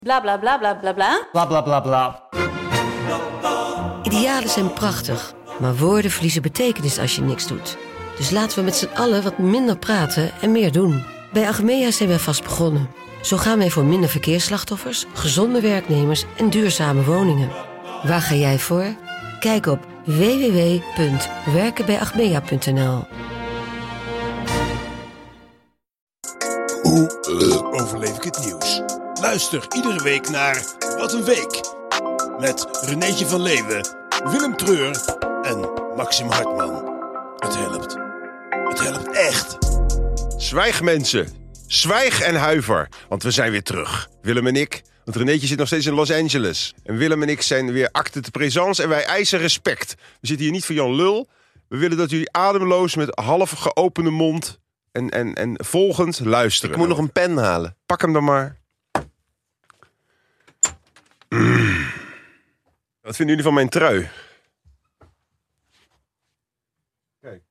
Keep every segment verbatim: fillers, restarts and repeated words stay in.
Bla bla bla bla bla bla. Bla bla bla bla. Idealen zijn prachtig, maar woorden verliezen betekenis als je niks doet. Dus laten we met z'n allen wat minder praten en meer doen. Bij Achmea zijn wij vast begonnen. Zo gaan wij voor minder verkeersslachtoffers, gezonde werknemers en duurzame woningen. Waar ga jij voor? Kijk op w w w punt werken bij achmea punt n l. Hoe uh, overleef ik het nieuws? Luister iedere week naar Wat een Week. Met Renéetje van Leeuwen, Willem Treur en Maxim Hartman. Het helpt. Het helpt echt. Zwijg mensen. Zwijg en huiver. Want we zijn weer terug. Willem en ik. Want Renéetje zit nog steeds in Los Angeles. En Willem en ik zijn weer acte de présence. En wij eisen respect. We zitten hier niet voor Jan Lul. We willen dat jullie ademloos met half geopende mond... En, en, en volgend luisteren. Ik moet nog een pen halen. Pak hem dan maar. Mm. Wat vinden jullie van mijn trui? Kijk.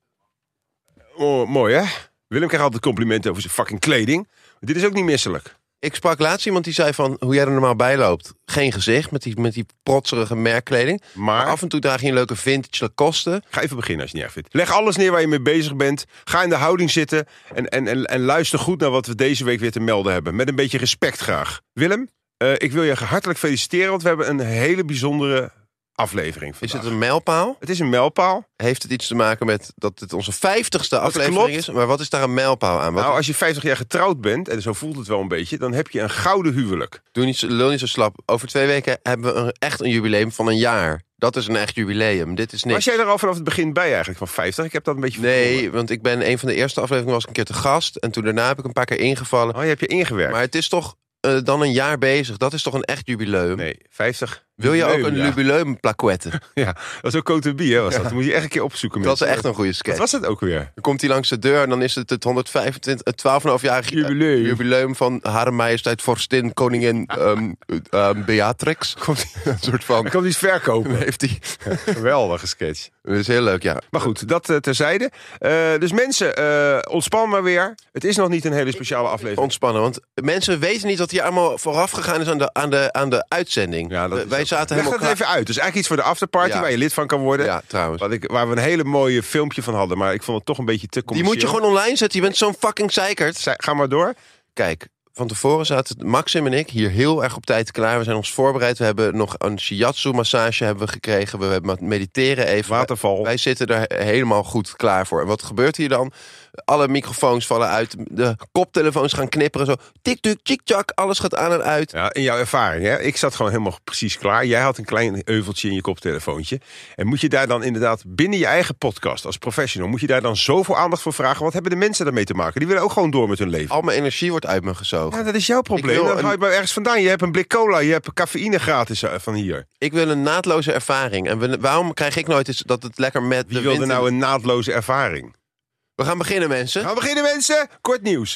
Oh, mooi, hè? Willem krijgt altijd complimenten over zijn fucking kleding. Maar dit is ook niet misselijk. Ik sprak laatst iemand die zei van hoe jij er normaal bij loopt. Geen gezicht met die, met die protserige merkkleding. Maar... maar af en toe draag je een leuke vintage Lacoste. Ga even beginnen als je het niet erg vindt. Leg alles neer waar je mee bezig bent. Ga in de houding zitten. En, en, en, en luister goed naar wat we deze week weer te melden hebben. Met een beetje respect graag. Willem, uh, ik wil je hartelijk feliciteren. Want we hebben een hele bijzondere aflevering vandaag. Is het een mijlpaal? Het is een mijlpaal. Heeft het iets te maken met dat het onze vijftigste Dat aflevering klopt. is? Maar wat is daar een mijlpaal aan? Wat... Nou, als je vijftig jaar getrouwd bent, en zo voelt het wel een beetje... dan heb je een gouden huwelijk. Doe niet zo, lul niet zo slap. Over twee weken hebben we een, echt een jubileum van een jaar. Dat is een echt jubileum. Dit is niks. Was jij er al vanaf het begin bij eigenlijk, van vijftig? Ik heb dat een beetje Nee, verloren. want ik ben een van de eerste afleveringen was ik een keer te gast. En toen daarna heb ik een paar keer ingevallen. Oh, je hebt je ingewerkt. Maar het is toch uh, dan een jaar bezig. Dat is toch een echt jubileum? Nee, vijftig. Wil je ook een ja. jubileum plaquette? Ja, dat is ook Cote-Bie, hè, was dat. Dat moet je echt een keer opzoeken. Dat is mensen. echt een goede sketch. Wat was het ook weer? Dan komt hij langs de deur en dan is het het honderdvijfentwintig, het twaalf komma vijf-jarig Jubileum. jubileum van Hare Majesteit Vorstin Koningin um, um, Beatrix. Komt hij Een soort van. Dan komt hij iets verkopen. Heeft hij. Geweldige sketch. Dat is heel leuk, ja. Maar goed, dat uh, terzijde. Uh, dus mensen, uh, ontspan maar weer. Het is nog niet een hele speciale aflevering. Ontspannen, want mensen weten niet wat hier allemaal vooraf gegaan is aan de, aan de, aan de uitzending. Ja, dat is Wij ook- zaten Leg helemaal dat klaar. even uit. Dus eigenlijk iets voor de afterparty Ja. waar je lid van kan worden. Ja, trouwens. Wat ik, waar we een hele mooie filmpje van hadden. Maar ik vond het toch een beetje te Die commercieel. moet je gewoon online zetten. Je bent zo'n fucking zeikert. Zij- Ga maar door. Kijk, van tevoren zaten Maxim en ik hier heel erg op tijd klaar. We zijn ons voorbereid. We hebben nog een shiatsu-massage hebben we gekregen. We hebben mediteren even. Waterval. Wij zitten er helemaal goed klaar voor. En wat gebeurt hier dan? Alle microfoons vallen uit. De koptelefoons gaan knipperen. Zo tik-tuk, tik-tak. Alles gaat aan en uit. Ja, in jouw ervaring, hè? Ik zat gewoon helemaal precies klaar. Jij had een klein euveltje in je koptelefoontje. En moet je daar dan inderdaad binnen je eigen podcast als professional... moet je daar dan zoveel aandacht voor vragen? Wat hebben de mensen daarmee te maken? Die willen ook gewoon door met hun leven. Al mijn energie wordt uit me gezogen. Ja, dat is jouw probleem. wil Dan een- ga je het maar ergens vandaan. Je hebt een blik cola, je hebt cafeïne gratis uh, van hier. Ik wil een naadloze ervaring. En we- waarom krijg ik nooit eens dat het lekker met Wie de wilde wind... nou een naadloze ervaring? We gaan beginnen, mensen. Nou, beginnen mensen. Kort nieuws.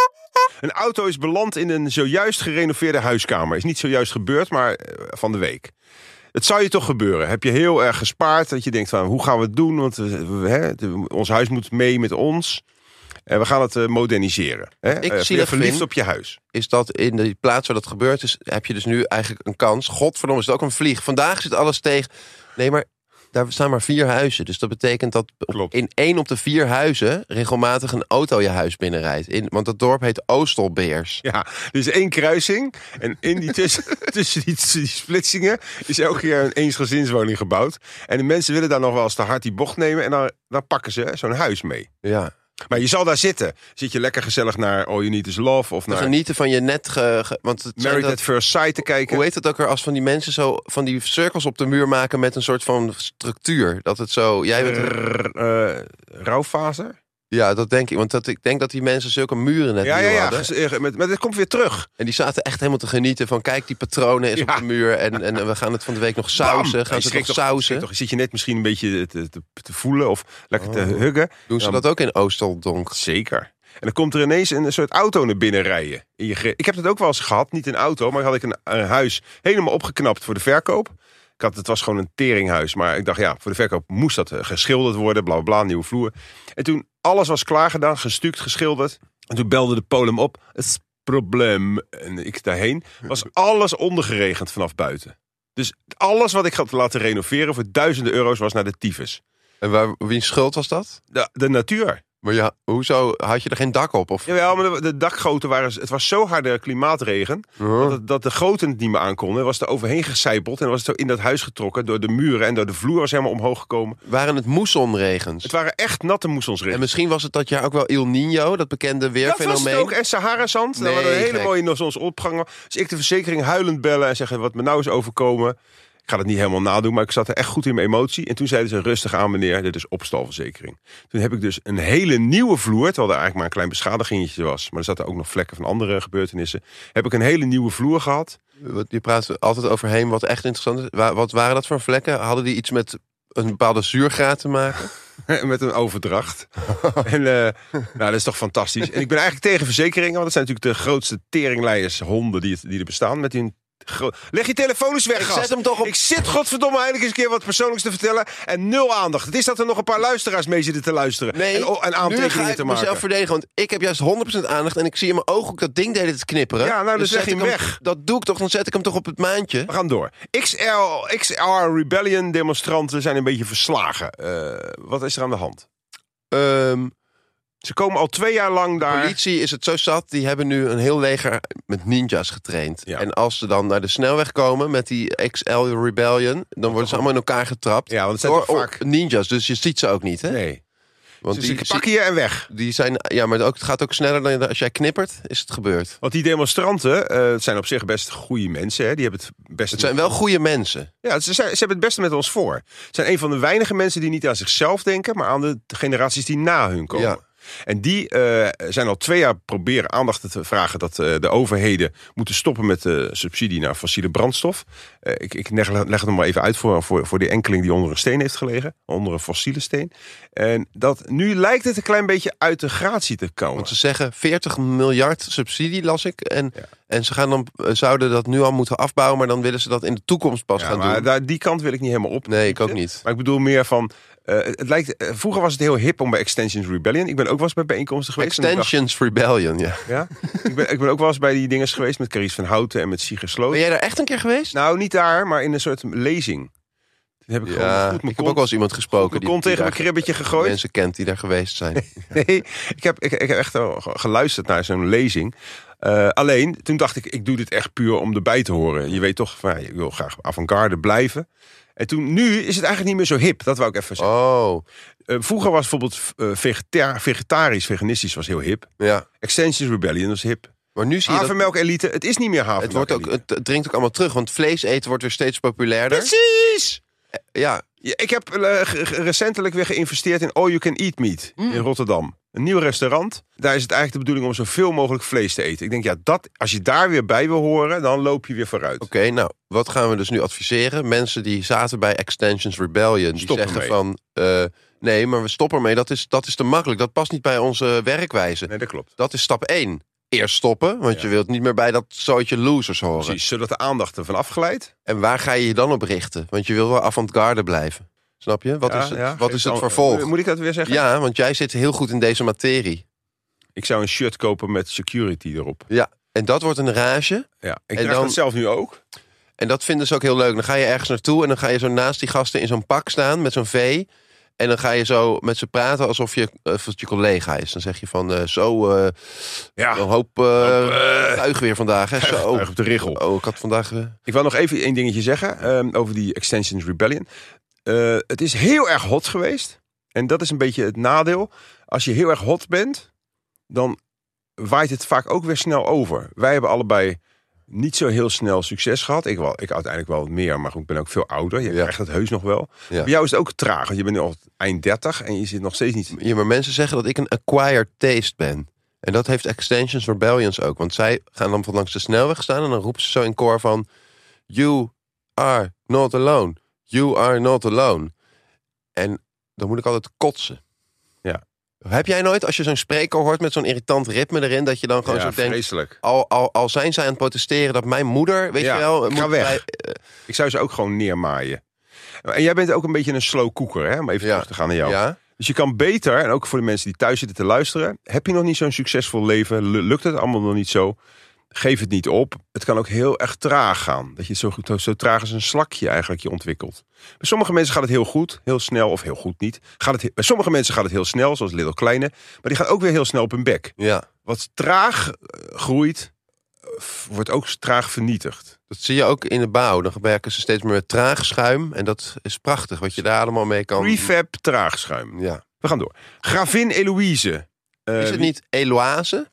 Een auto is beland in een zojuist gerenoveerde huiskamer. Is niet zojuist gebeurd, maar uh, van de week. Het zou je toch gebeuren. Heb je heel erg gespaard. Dat je denkt van, hoe gaan we het doen? Want we, we, hè, de, ons huis moet mee met ons. En we gaan het uh, moderniseren. Hè? ik Uh, zielig verliefd vind- op je huis. Is dat in de plaats waar dat gebeurd is, heb je dus nu eigenlijk een kans. Godverdomme, is het ook een vlieg. Vandaag zit alles tegen. Nee, maar daar staan maar vier huizen. Dus dat betekent dat op- Klopt. in één op de vier huizen regelmatig een auto je huis binnenrijdt. In, want dat dorp heet Oostelbeers. Ja, er is één kruising. En in die tussen, tussen die, die splitsingen is elke keer een eensgezinswoning gebouwd. En de mensen willen daar nog wel eens te hard die bocht nemen. En dan, dan pakken ze zo'n huis mee. Ja. Maar je zal daar zitten. Zit je lekker gezellig naar All You Need Is Love of naar Genieten van je net... Ge, ge- want het zijn Married dat- at First Sight te kijken. Hoe heet het ook weer als van die mensen zo van die cirkels op de muur maken met een soort van structuur? Dat het zo. Jij bent. R- uh, rouwfase? Ja, dat denk ik. Want dat, ik denk dat die mensen zulke muren net Ja, nieuw ja, ja. hadden. ges- eh, met- Maar het komt weer terug. En die zaten echt helemaal te genieten van kijk, die patronen is Ja. op de muur. En, en we gaan het van de week nog Bam! sausen. Gaan Je ze schrikt nog toch- sausen? schrikt toch- Zit je net misschien een beetje te, te, te voelen of lekker te Oh. huggen? Doen ze Dan- dat ook in Oosteldonk? Zeker. En dan komt er ineens een soort auto naar binnen rijden. In je gre- ik heb dat ook wel eens gehad. Niet een auto, maar had ik een, een huis helemaal opgeknapt voor de verkoop. Ik had, het was gewoon een teringhuis. Maar ik dacht, ja, voor de verkoop moest dat eh, geschilderd worden. Bla, bla, bla, nieuwe vloer. En toen alles was klaar gedaan, gestuukt, geschilderd. En toen belde de Polem op. probleem. En ik daarheen. Was alles ondergeregend vanaf buiten. Dus alles wat ik had laten renoveren voor duizenden euro's was naar de tyfus. En waar, wiens schuld was dat? De, de natuur. Maar ja, hoezo had je er geen dak op? Of? Jawel, maar de, de dakgoten waren... Het was zo harde klimaatregen... Uh-huh. dat, dat de goten het niet meer aankonden. Was er overheen gecijpeld en was het zo in dat huis getrokken... door de muren en door de vloer was helemaal omhoog gekomen. Waren het moessonregens? Het waren echt natte moessonsregen. En misschien was het dat jaar ook wel El Niño, dat bekende weerfenomeen. Dat was het ook. En Sahara-zand. Nee, daar waren een hele gek. mooie zonsopgangen. Dus ik de verzekering huilend bellen en zeggen... wat me nou is overkomen... Ik ga het niet helemaal nadoen, maar ik zat er echt goed in mijn emotie. En toen zeiden ze rustig aan, meneer, dit is opstalverzekering. Toen heb ik dus een hele nieuwe vloer, terwijl er eigenlijk maar een klein beschadigingetje was. Maar er zaten ook nog vlekken van andere gebeurtenissen. Heb ik een hele nieuwe vloer gehad. Je praat altijd overheen wat echt interessant is. Wa- Wat waren dat voor vlekken? Hadden die iets met een bepaalde zuurgraad te maken? Met een overdracht. en, uh, nou, dat is toch fantastisch. En ik ben eigenlijk tegen verzekeringen, want dat zijn natuurlijk de grootste teringleiers honden die, het, die er bestaan. Met hun gro- Leg je telefoon eens weg, Ik gast. zet hem toch op. Ik zit godverdomme eindelijk eens een keer wat persoonlijks te vertellen. En nul aandacht. Het is dat er nog een paar luisteraars mee zitten te luisteren. Nee, en, en nu ga aantekeningen ik te maken. mezelf verdedigen, want ik heb juist honderd procent aandacht en ik zie in mijn ogen ook dat ding deed te knipperen. Ja, nou, dus leg zet je ik hem weg. Dat doe ik toch, dan zet ik hem toch op het maandje. We gaan door. X L, X R Rebellion demonstranten zijn een beetje verslagen. Uh, wat is er aan de hand? Ehm Ze komen al twee jaar lang de daar. politie is het zo zat, die hebben nu een heel leger met ninjas getraind. Ja. En als ze dan naar de snelweg komen met die X L Rebellion, dan worden ze allemaal in elkaar getrapt. Ja, want het zijn door toch vaak... ninjas, dus je ziet ze ook niet, hè? Nee. Want Dus die, ze pakken je en weg. die zijn, ja, maar ook, het gaat ook sneller dan als jij knippert, is het gebeurd. Want die demonstranten, uh, het zijn op zich best goede mensen. Hè? Die hebben het best. Het zijn wel goede mensen. Ja, ze, zijn, ze hebben het beste met ons voor. Ze zijn een van de weinige mensen die niet aan zichzelf denken, maar aan de generaties die na hun komen. Ja. En die uh, zijn al twee jaar proberen aandacht te vragen dat uh, de overheden moeten stoppen met de subsidie naar fossiele brandstof. Uh, ik ik leg, leg het nog maar even uit voor, voor, voor die enkeling die onder een steen heeft gelegen. Onder een fossiele steen. En dat, nu lijkt het een klein beetje uit de gratie te komen. Want ze zeggen veertig miljard subsidie, las ik. En, Ja. en ze gaan dan, zouden dat nu al moeten afbouwen, maar dan willen ze dat in de toekomst pas Ja, gaan maar doen. daar, die kant wil ik niet helemaal op. Nee, ik ook niet. Maar ik bedoel meer van... Uh, het lijkt, uh, vroeger was het heel hip om bij Extensions Rebellion. Ik ben ook wel eens bij bijeenkomsten geweest. en ik dacht- Extensions Rebellion, ja. Ja? ik, ben, ik ben ook wel eens bij die dinges geweest met Carice van Houten en met Sieger Sloot. Ben jij daar echt een keer geweest? Nou, niet daar, maar in een soort lezing. Toen heb ik gewoon Ja, goed ik mijn heb ook kont, wel eens iemand gesproken mijn kont die, tegen die mijn kribbetje gegooid. mensen kent die daar geweest zijn. Nee, ik heb, ik, ik heb echt wel geluisterd naar zo'n lezing. Uh, alleen, toen dacht ik, ik doe dit echt puur om erbij te horen. Je weet toch, van, ja, je wil graag avant-garde blijven. En toen, nu is het eigenlijk niet meer zo hip. Dat wou ik even zeggen. Oh, Uh, vroeger was bijvoorbeeld uh, vegeta- vegetarisch, veganistisch was heel hip. ja. Extensions Rebellion was hip. Maar nu zie je dat Havermelk elite, het is niet meer het, havermelk wordt ook, elite. het dringt ook allemaal terug, want vlees eten wordt weer steeds populairder. Precies! Ja, Ja, ik heb uh, ge- ge- recentelijk weer geïnvesteerd in All You Can Eat Meat Mm. in Rotterdam. Een nieuw restaurant. Daar is het eigenlijk de bedoeling om zoveel mogelijk vlees te eten. Ik denk, ja, dat, als je daar weer bij wil horen, dan loop je weer vooruit. oké, nou, wat gaan we dus nu adviseren? Mensen die zaten bij Extensions Rebellion, die Stop zeggen ermee. van... uh, nee, maar we stoppen ermee, dat is, dat is te makkelijk. Dat past niet bij onze werkwijze. Nee, dat klopt. Dat is stap één. Eerst stoppen, want Ja. je wilt niet meer bij dat zootje losers horen. Precies, zodat de aandacht ervan afglijdt. En waar ga je je dan op richten? Want je wil wel avant-garde blijven. Snap je? Wat Ja, is het, ja, wat geef is het dan- vervolg? Moet ik dat weer zeggen? Ja, want jij zit heel goed in deze materie. Ik zou een shirt kopen met security erop. Ja, en dat wordt een rage. Ja, ik En draag dan- dat zelf nu ook. En dat vinden ze ook heel leuk. Dan ga je ergens naartoe en dan ga je zo naast die gasten in zo'n pak staan met zo'n V. En dan ga je zo met ze praten alsof je, uh, of het je collega is. Dan zeg je van, uh, zo, uh, Ja, een hoop uh, uh, tuig weer vandaag. Hè? Zo. tuig op de richel. Oh, ik had vandaag... Uh, ik wil nog even één dingetje zeggen um, over die Extensions Rebellion. Uh, het is heel erg hot geweest. En dat is een beetje het nadeel. Als je heel erg hot bent, dan waait het vaak ook weer snel over. Wij hebben allebei niet zo heel snel succes gehad. Ik, wel, ik uiteindelijk wel wat meer, maar ik ben ook veel ouder. Je Ja. krijgt het heus nog wel. Ja. Bij jou is het ook traag, want je bent nu al eind dertig en je zit nog steeds niet... ja, maar mensen zeggen dat ik een acquired taste ben. En dat heeft Extensions Rebellions ook. Want zij gaan dan van langs de snelweg staan en dan roepen ze zo in koor van... You are not alone. You are not alone. En dan moet ik altijd kotsen. Ja. Heb jij nooit, als je zo'n spreker hoort met zo'n irritant ritme erin... dat je dan gewoon Ja, zo denkt... vreselijk. Al, al, al zijn zij aan het protesteren dat mijn moeder, weet Ja, je wel... ga moet weg. bij- eh, Ik zou ze ook gewoon neermaaien. En jij bent ook een beetje een slow cooker, hè? Om even Ja. terug te gaan naar jou. ja, Dus je kan beter, en ook voor de mensen die thuis zitten te luisteren... heb je nog niet zo'n succesvol leven, lukt het allemaal nog niet zo... geef het niet op. Het kan ook heel erg traag gaan. Dat je zo, goed, zo traag als een slakje eigenlijk je ontwikkelt. Bij sommige mensen gaat het heel goed, heel snel of heel goed niet. Gaat het, bij sommige mensen gaat het heel snel, zoals Little Kleine. Maar die gaan ook weer heel snel op hun bek. Ja. Wat traag uh, groeit, uh, wordt ook traag vernietigd. Dat zie je ook in de bouw. Dan werken ze steeds meer met traag schuim. En dat is prachtig, wat je daar allemaal mee kan... Prefab traagschuim. Ja. We gaan door. Gravin Eloïse. Uh, Is het niet Eloise?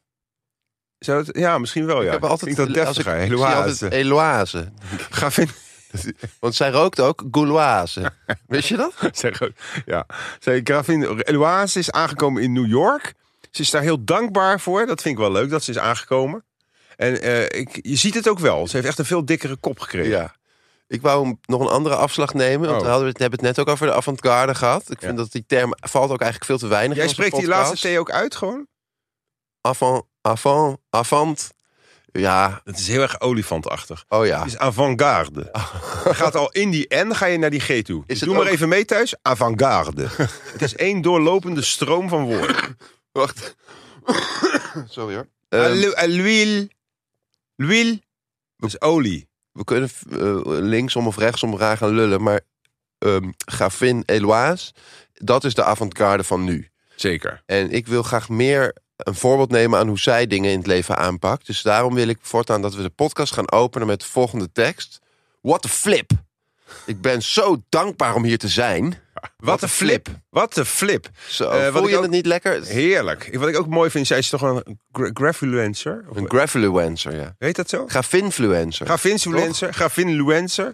Zou het, ja, misschien wel, ja. Ik heb altijd... Klinkt dat als ik, deftiger, ik zie Eloïse. altijd Eloise. Gravin... Want zij rookt ook Gauloise. Wist je dat? Zeg ook, ja. Zij, Gravin Eloise is aangekomen in New York. Ze is daar heel dankbaar voor. Dat vind ik wel leuk, dat ze is aangekomen. En uh, ik, je ziet het ook wel. Ze heeft echt een veel dikkere kop gekregen. Ja. Ik wou nog een andere afslag nemen. Want Oh. we hadden het, hebben het net ook over de avant-garde gehad. Ik vind Ja. dat die term valt ook eigenlijk veel te weinig Jij in onze spreekt die podcast. laatste T ook uit gewoon? Avant, avant, avant. Ja, Dat is heel erg olifantachtig. oh ja. Het is avant-garde. Je gaat al in die N, ga je naar die G toe. Is Doe het maar ook- even mee thuis. Avant-garde. Het is één doorlopende stroom van woorden. Wacht. Sorry hoor. Uh, Ehm, lu- uh, L'huile. L'huile. Dat is olie. we kunnen uh, linksom of rechtsom raar gaan lullen. Maar um, Gravin Eloise, dat is de avant-garde van nu. Zeker. En ik wil graag meer een voorbeeld nemen aan hoe zij dingen in het leven aanpakt. Dus daarom wil ik voortaan dat we de podcast gaan openen met de volgende tekst. What a flip. Ik ben zo dankbaar om hier te zijn. Wat een flip. Wat een flip. Zo, Eh, wat voel ik je ook- het niet lekker? Heerlijk. Wat ik ook mooi vind, zij is toch een gra- grafluencer? Of- Een graveluencer, ja. Heet dat zo? Gravinfluencer. Gravinfluencer. Gravinfluencer.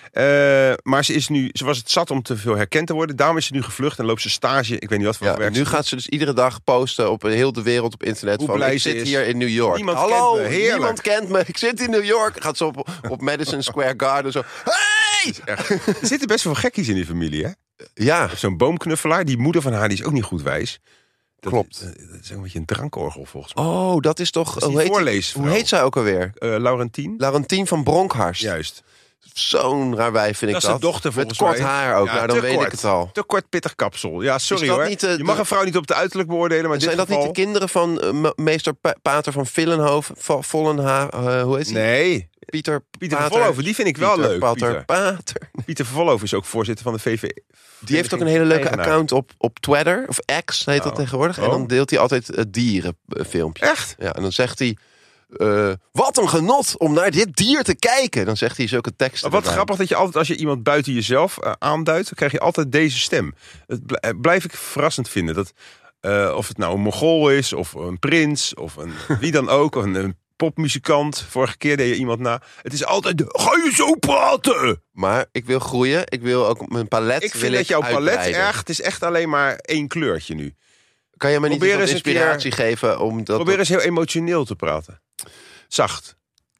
Uh, maar ze, is nu, ze was het zat om te veel herkend te worden. Daarom is ze nu gevlucht en loopt ze stage. Ik weet niet wat voor Ja, werk en ze nu doet. gaat ze dus iedere dag posten op heel de wereld op internet. Hoe Van, blij ik ze zit is. hier in New York. Niemand Hallo, kent me, heerlijk. niemand kent me. Ik zit in New York. Gaat ze op, op Madison Square Garden zo. Hey! Echt. Er zitten best wel gekkies in die familie, hè? Ja, Zo'n boomknuffelaar. Die moeder van haar die is ook niet goed wijs. Dat, Klopt. Dat is ook een beetje een drankorgel, volgens mij. oh, dat is toch... is die hoe, heet die- voorleesvrouw. hoe heet zij ook alweer? Uh, Laurentien? Laurentien van Bronkhorst. Juist. Zo'n raar wijf vind ik Dat dat. is de dochter, Met volgens kort mij. haar ook. Ja, nou, dan te weet kort. ik het al. Te kort pittig kapsel. Ja, sorry Is dat hoor. niet, uh, je mag de- een vrouw niet op de uiterlijk beoordelen, maar in Zijn dit dat geval... niet de kinderen van uh, me- meester Pa- Pater van Villenhoven? Vo- Vollenha, uh, hoe heet hij? Nee, Pieter Pieter Pater. van Vollenhoven, die vind ik wel Pieter leuk. Pater, Pieter. Pater. Pieter van Vollenhoven is ook voorzitter van de V V. Die heeft ook een hele leuke Eigenaar. account op, op Twitter. Of X heet dat Oh. tegenwoordig. En Oh. dan deelt hij altijd uh, dierenfilmpjes. Echt? Ja, en dan zegt hij... uh, wat een genot om naar dit dier te kijken. Dan zegt hij zulke teksten. Wat erbij. grappig dat je altijd, als je iemand buiten jezelf uh, aanduidt, dan krijg je altijd deze stem. Dat bl- uh, blijf ik verrassend vinden. Dat, uh, of het nou een Mongool is, of een prins, of een, wie dan ook, of een, een popmuzikant. Vorige keer deed je iemand na. Het is altijd, de, ga je zo praten? Maar ik wil groeien. Ik wil ook mijn palet Ik wil vind dat jouw palet uitbreiden. erg, het is echt alleen maar één kleurtje nu. Kan je me niet Probeer eens wat eens een inspiratie geven? Om dat Probeer eens heel emotioneel te praten. Zacht.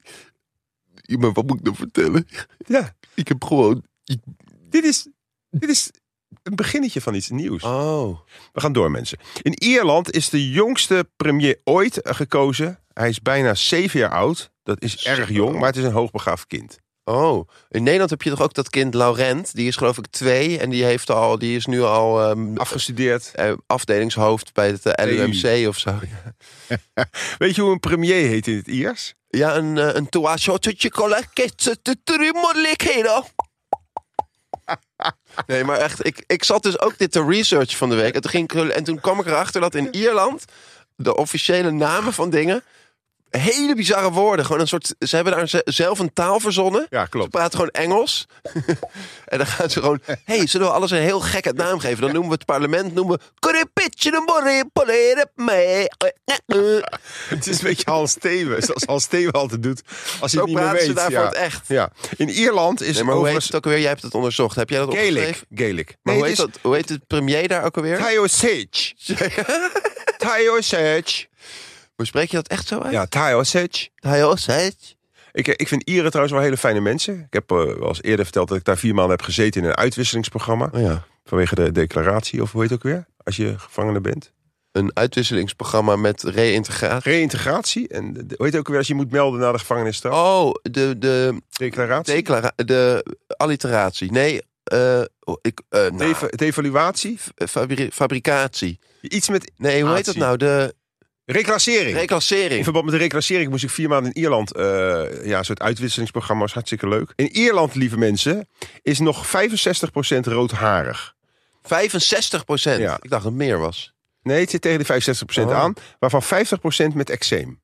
Ja, maar wat moet ik dan vertellen? Ja, Ik heb gewoon... Ik... dit is, dit is een beginnetje van iets nieuws. Oh. We gaan door, mensen. In Ierland is de jongste premier ooit gekozen. Hij is bijna zeven jaar oud. Dat is erg jong, maar het is een hoogbegaafd kind. Oh. In Nederland heb je toch ook dat kind Laurent? Die is geloof ik twee. En die, heeft al, die is nu al um, Afgestudeerd. uh, afdelingshoofd bij het uh, L U M C of zo. Weet je hoe een premier heet in het Iers? Ja, een, uh, een toashotje moeilijkheden. Nee, maar echt, ik, ik zat dus ook dit te researchen van de week. En toen, ging ik, en toen kwam ik erachter dat in Ierland de officiële namen van dingen hele bizarre woorden. Gewoon een soort, ze hebben daar ze- zelf een taal verzonnen. Ja, Ze klopt. praten gewoon Engels. En dan gaan ze gewoon... hey, zullen we alles een heel gekke naam geven? Dan noemen we het parlement... noemen we... Het is een beetje Hans Steven. Zoals Hans Steven altijd doet. Als hij Zo het niet meer praten ze weet. daar ja. van het echt. Ja. In Ierland is Nee, maar hoe heet overigens het ook alweer? Jij hebt het onderzocht. Heb jij dat Gaelic. opgeschreven? Gaelic. Maar Nee, hoe, het heet is dat, hoe heet de premier daar ook alweer? Taoiseach. Taoiseach. Hoe spreek je dat echt zo uit? Ja, Taoiseach. Taoiseach. Ik, ik vind Ieren trouwens wel hele fijne mensen. Ik heb uh, wel eens eerder verteld dat ik daar vier maanden heb gezeten in een uitwisselingsprogramma. Oh ja. Vanwege de declaratie, of hoe heet het ook weer? Als je gevangene bent. Een uitwisselingsprogramma met reïntegratie. Reïntegratie. En de, hoe heet het ook weer als je moet melden naar de gevangenisstraf? Oh, de, de, Declaratie. declara- de alliteratie. Nee, Uh, ik, uh, nou, Deva- devaluatie? Fabri- fabricatie. Iets met... Nee, hoe heet dat nou? De Reclassering. reclassering. In verband met de reclassering moest ik vier maanden in Ierland... Uh, ja, een soort uitwisselingsprogramma, was hartstikke leuk. In Ierland, lieve mensen, is nog vijfenzestig procent roodharig. vijfenzestig procent? Ja. Ik dacht dat het meer was. Nee, het zit tegen de vijfenzestig procent Oh. aan, waarvan vijftig procent met eczeem.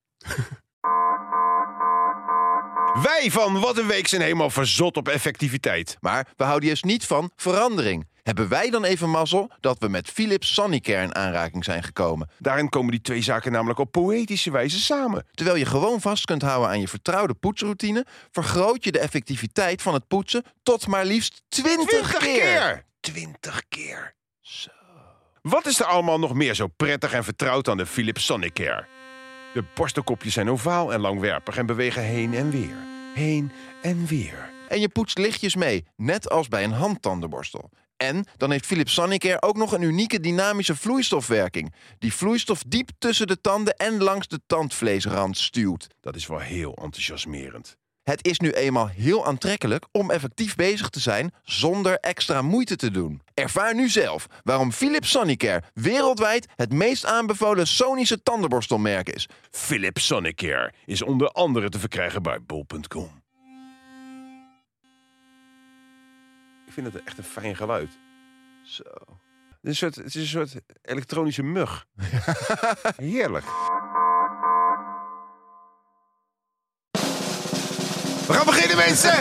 Wij van Wat een Week zijn helemaal verzot op effectiviteit. Maar we houden juist niet van verandering. Hebben wij dan even mazzel dat we met Philips Sonicare in aanraking zijn gekomen? Daarin komen die twee zaken namelijk op poëtische wijze samen. Terwijl je gewoon vast kunt houden aan je vertrouwde poetsroutine, vergroot je de effectiviteit van het poetsen tot maar liefst twintig keer. twintig keer. Zo. Wat is er allemaal nog meer zo prettig en vertrouwd aan de Philips Sonicare? De borstelkopjes zijn ovaal en langwerpig en bewegen heen en weer. Heen en weer. En je poetst lichtjes mee, net als bij een handtandenborstel. En dan heeft Philips Sonicare ook nog een unieke dynamische vloeistofwerking, die vloeistof diep tussen de tanden en langs de tandvleesrand stuwt. Dat is wel heel enthousiasmerend. Het is nu eenmaal heel aantrekkelijk om effectief bezig te zijn zonder extra moeite te doen. Ervaar nu zelf waarom Philips Sonicare wereldwijd het meest aanbevolen sonische tandenborstelmerk is. Philips Sonicare is onder andere te verkrijgen bij bol punt com. Ik vind het echt een fijn geluid. Zo. Het is een soort, het is een soort elektronische mug. Heerlijk. We gaan beginnen, mensen!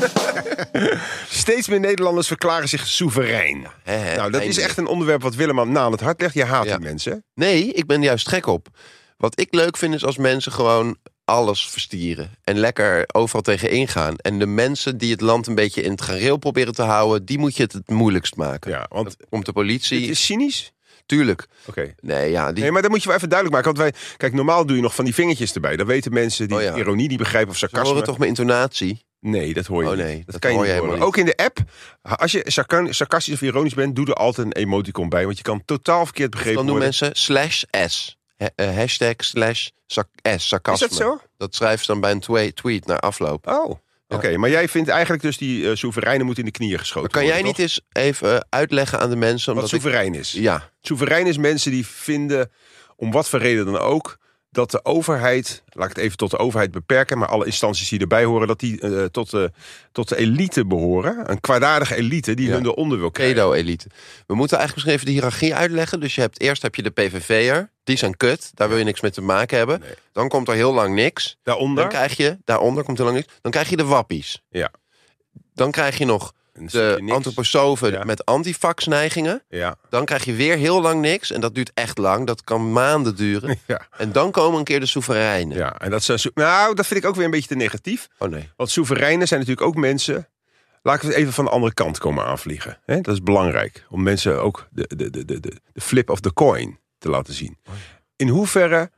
Steeds meer Nederlanders verklaren zich soeverein. He, he, Nou, dat is eindelijk. echt een onderwerp wat Willem aan aan het hart legt. Je haat Ja. die mensen, hè? Nee, ik ben er juist gek op. Wat ik leuk vind is als mensen gewoon alles verstieren. En lekker overal tegen ingaan. En de mensen die het land een beetje in het gareel proberen te houden, die moet je het het moeilijkst maken. Ja, want Dat komt de politie. het is cynisch. Tuurlijk. Oké. Nee, ja, die... Nee, maar dat moet je wel even duidelijk maken. Want wij, kijk, normaal doe je nog van die vingertjes erbij. Dan weten mensen die Oh ja. ironie niet begrijpen of Ze sarcasme. horen toch mijn intonatie? Nee, dat hoor je Oh niet. nee, dat, dat kan je hoor niet je horen. helemaal Ook in de app, als je sarca- sarcastisch of ironisch bent, doe er altijd een emoticon bij. Want je kan totaal verkeerd begrepen Dan doen worden. mensen slash S. Ha- uh, hashtag slash sarc- S, sarcasme. Is dat zo? Dat schrijven ze dan bij een twe- tweet naar afloop. Oh, oké. Maar jij vindt eigenlijk dus die uh, soevereinen moeten in de knieën geschoten Kan jij worden, niet eens even uh, uitleggen aan de mensen... toch? Omdat Wat ik... soeverein is? Ja, Soeverein is mensen die vinden, om wat voor reden dan ook, dat de overheid, laat ik het even tot de overheid beperken, maar alle instanties die erbij horen, dat die uh, tot, de, tot de elite behoren. Een kwaadaardige elite die Ja. hun eronder wil krijgen. pedo-elite. We moeten eigenlijk misschien even de hiërarchie uitleggen. Dus je hebt, eerst heb je de P V V'er. Die zijn kut. Daar wil je niks mee te maken hebben. Nee. Dan komt er heel lang niks. Daaronder Dan krijg je, daaronder komt heel lang niks. Dan krijg je de wappies. Ja. Dan krijg je nog een stukje de niks. antroposofen Ja. met antifax-neigingen. Ja. Dan krijg je weer heel lang niks. En dat duurt echt lang. Dat kan maanden duren. Ja. En dan komen een keer de soevereinen. Ja, en dat zijn, so- nou, dat vind ik ook weer een beetje te negatief. Oh nee. Want soevereinen zijn natuurlijk ook mensen. Laat ik het even van de andere kant komen aanvliegen. Hè? Dat is belangrijk. Om mensen ook de, de, de, de, de flip of the coin te laten zien. In hoeverre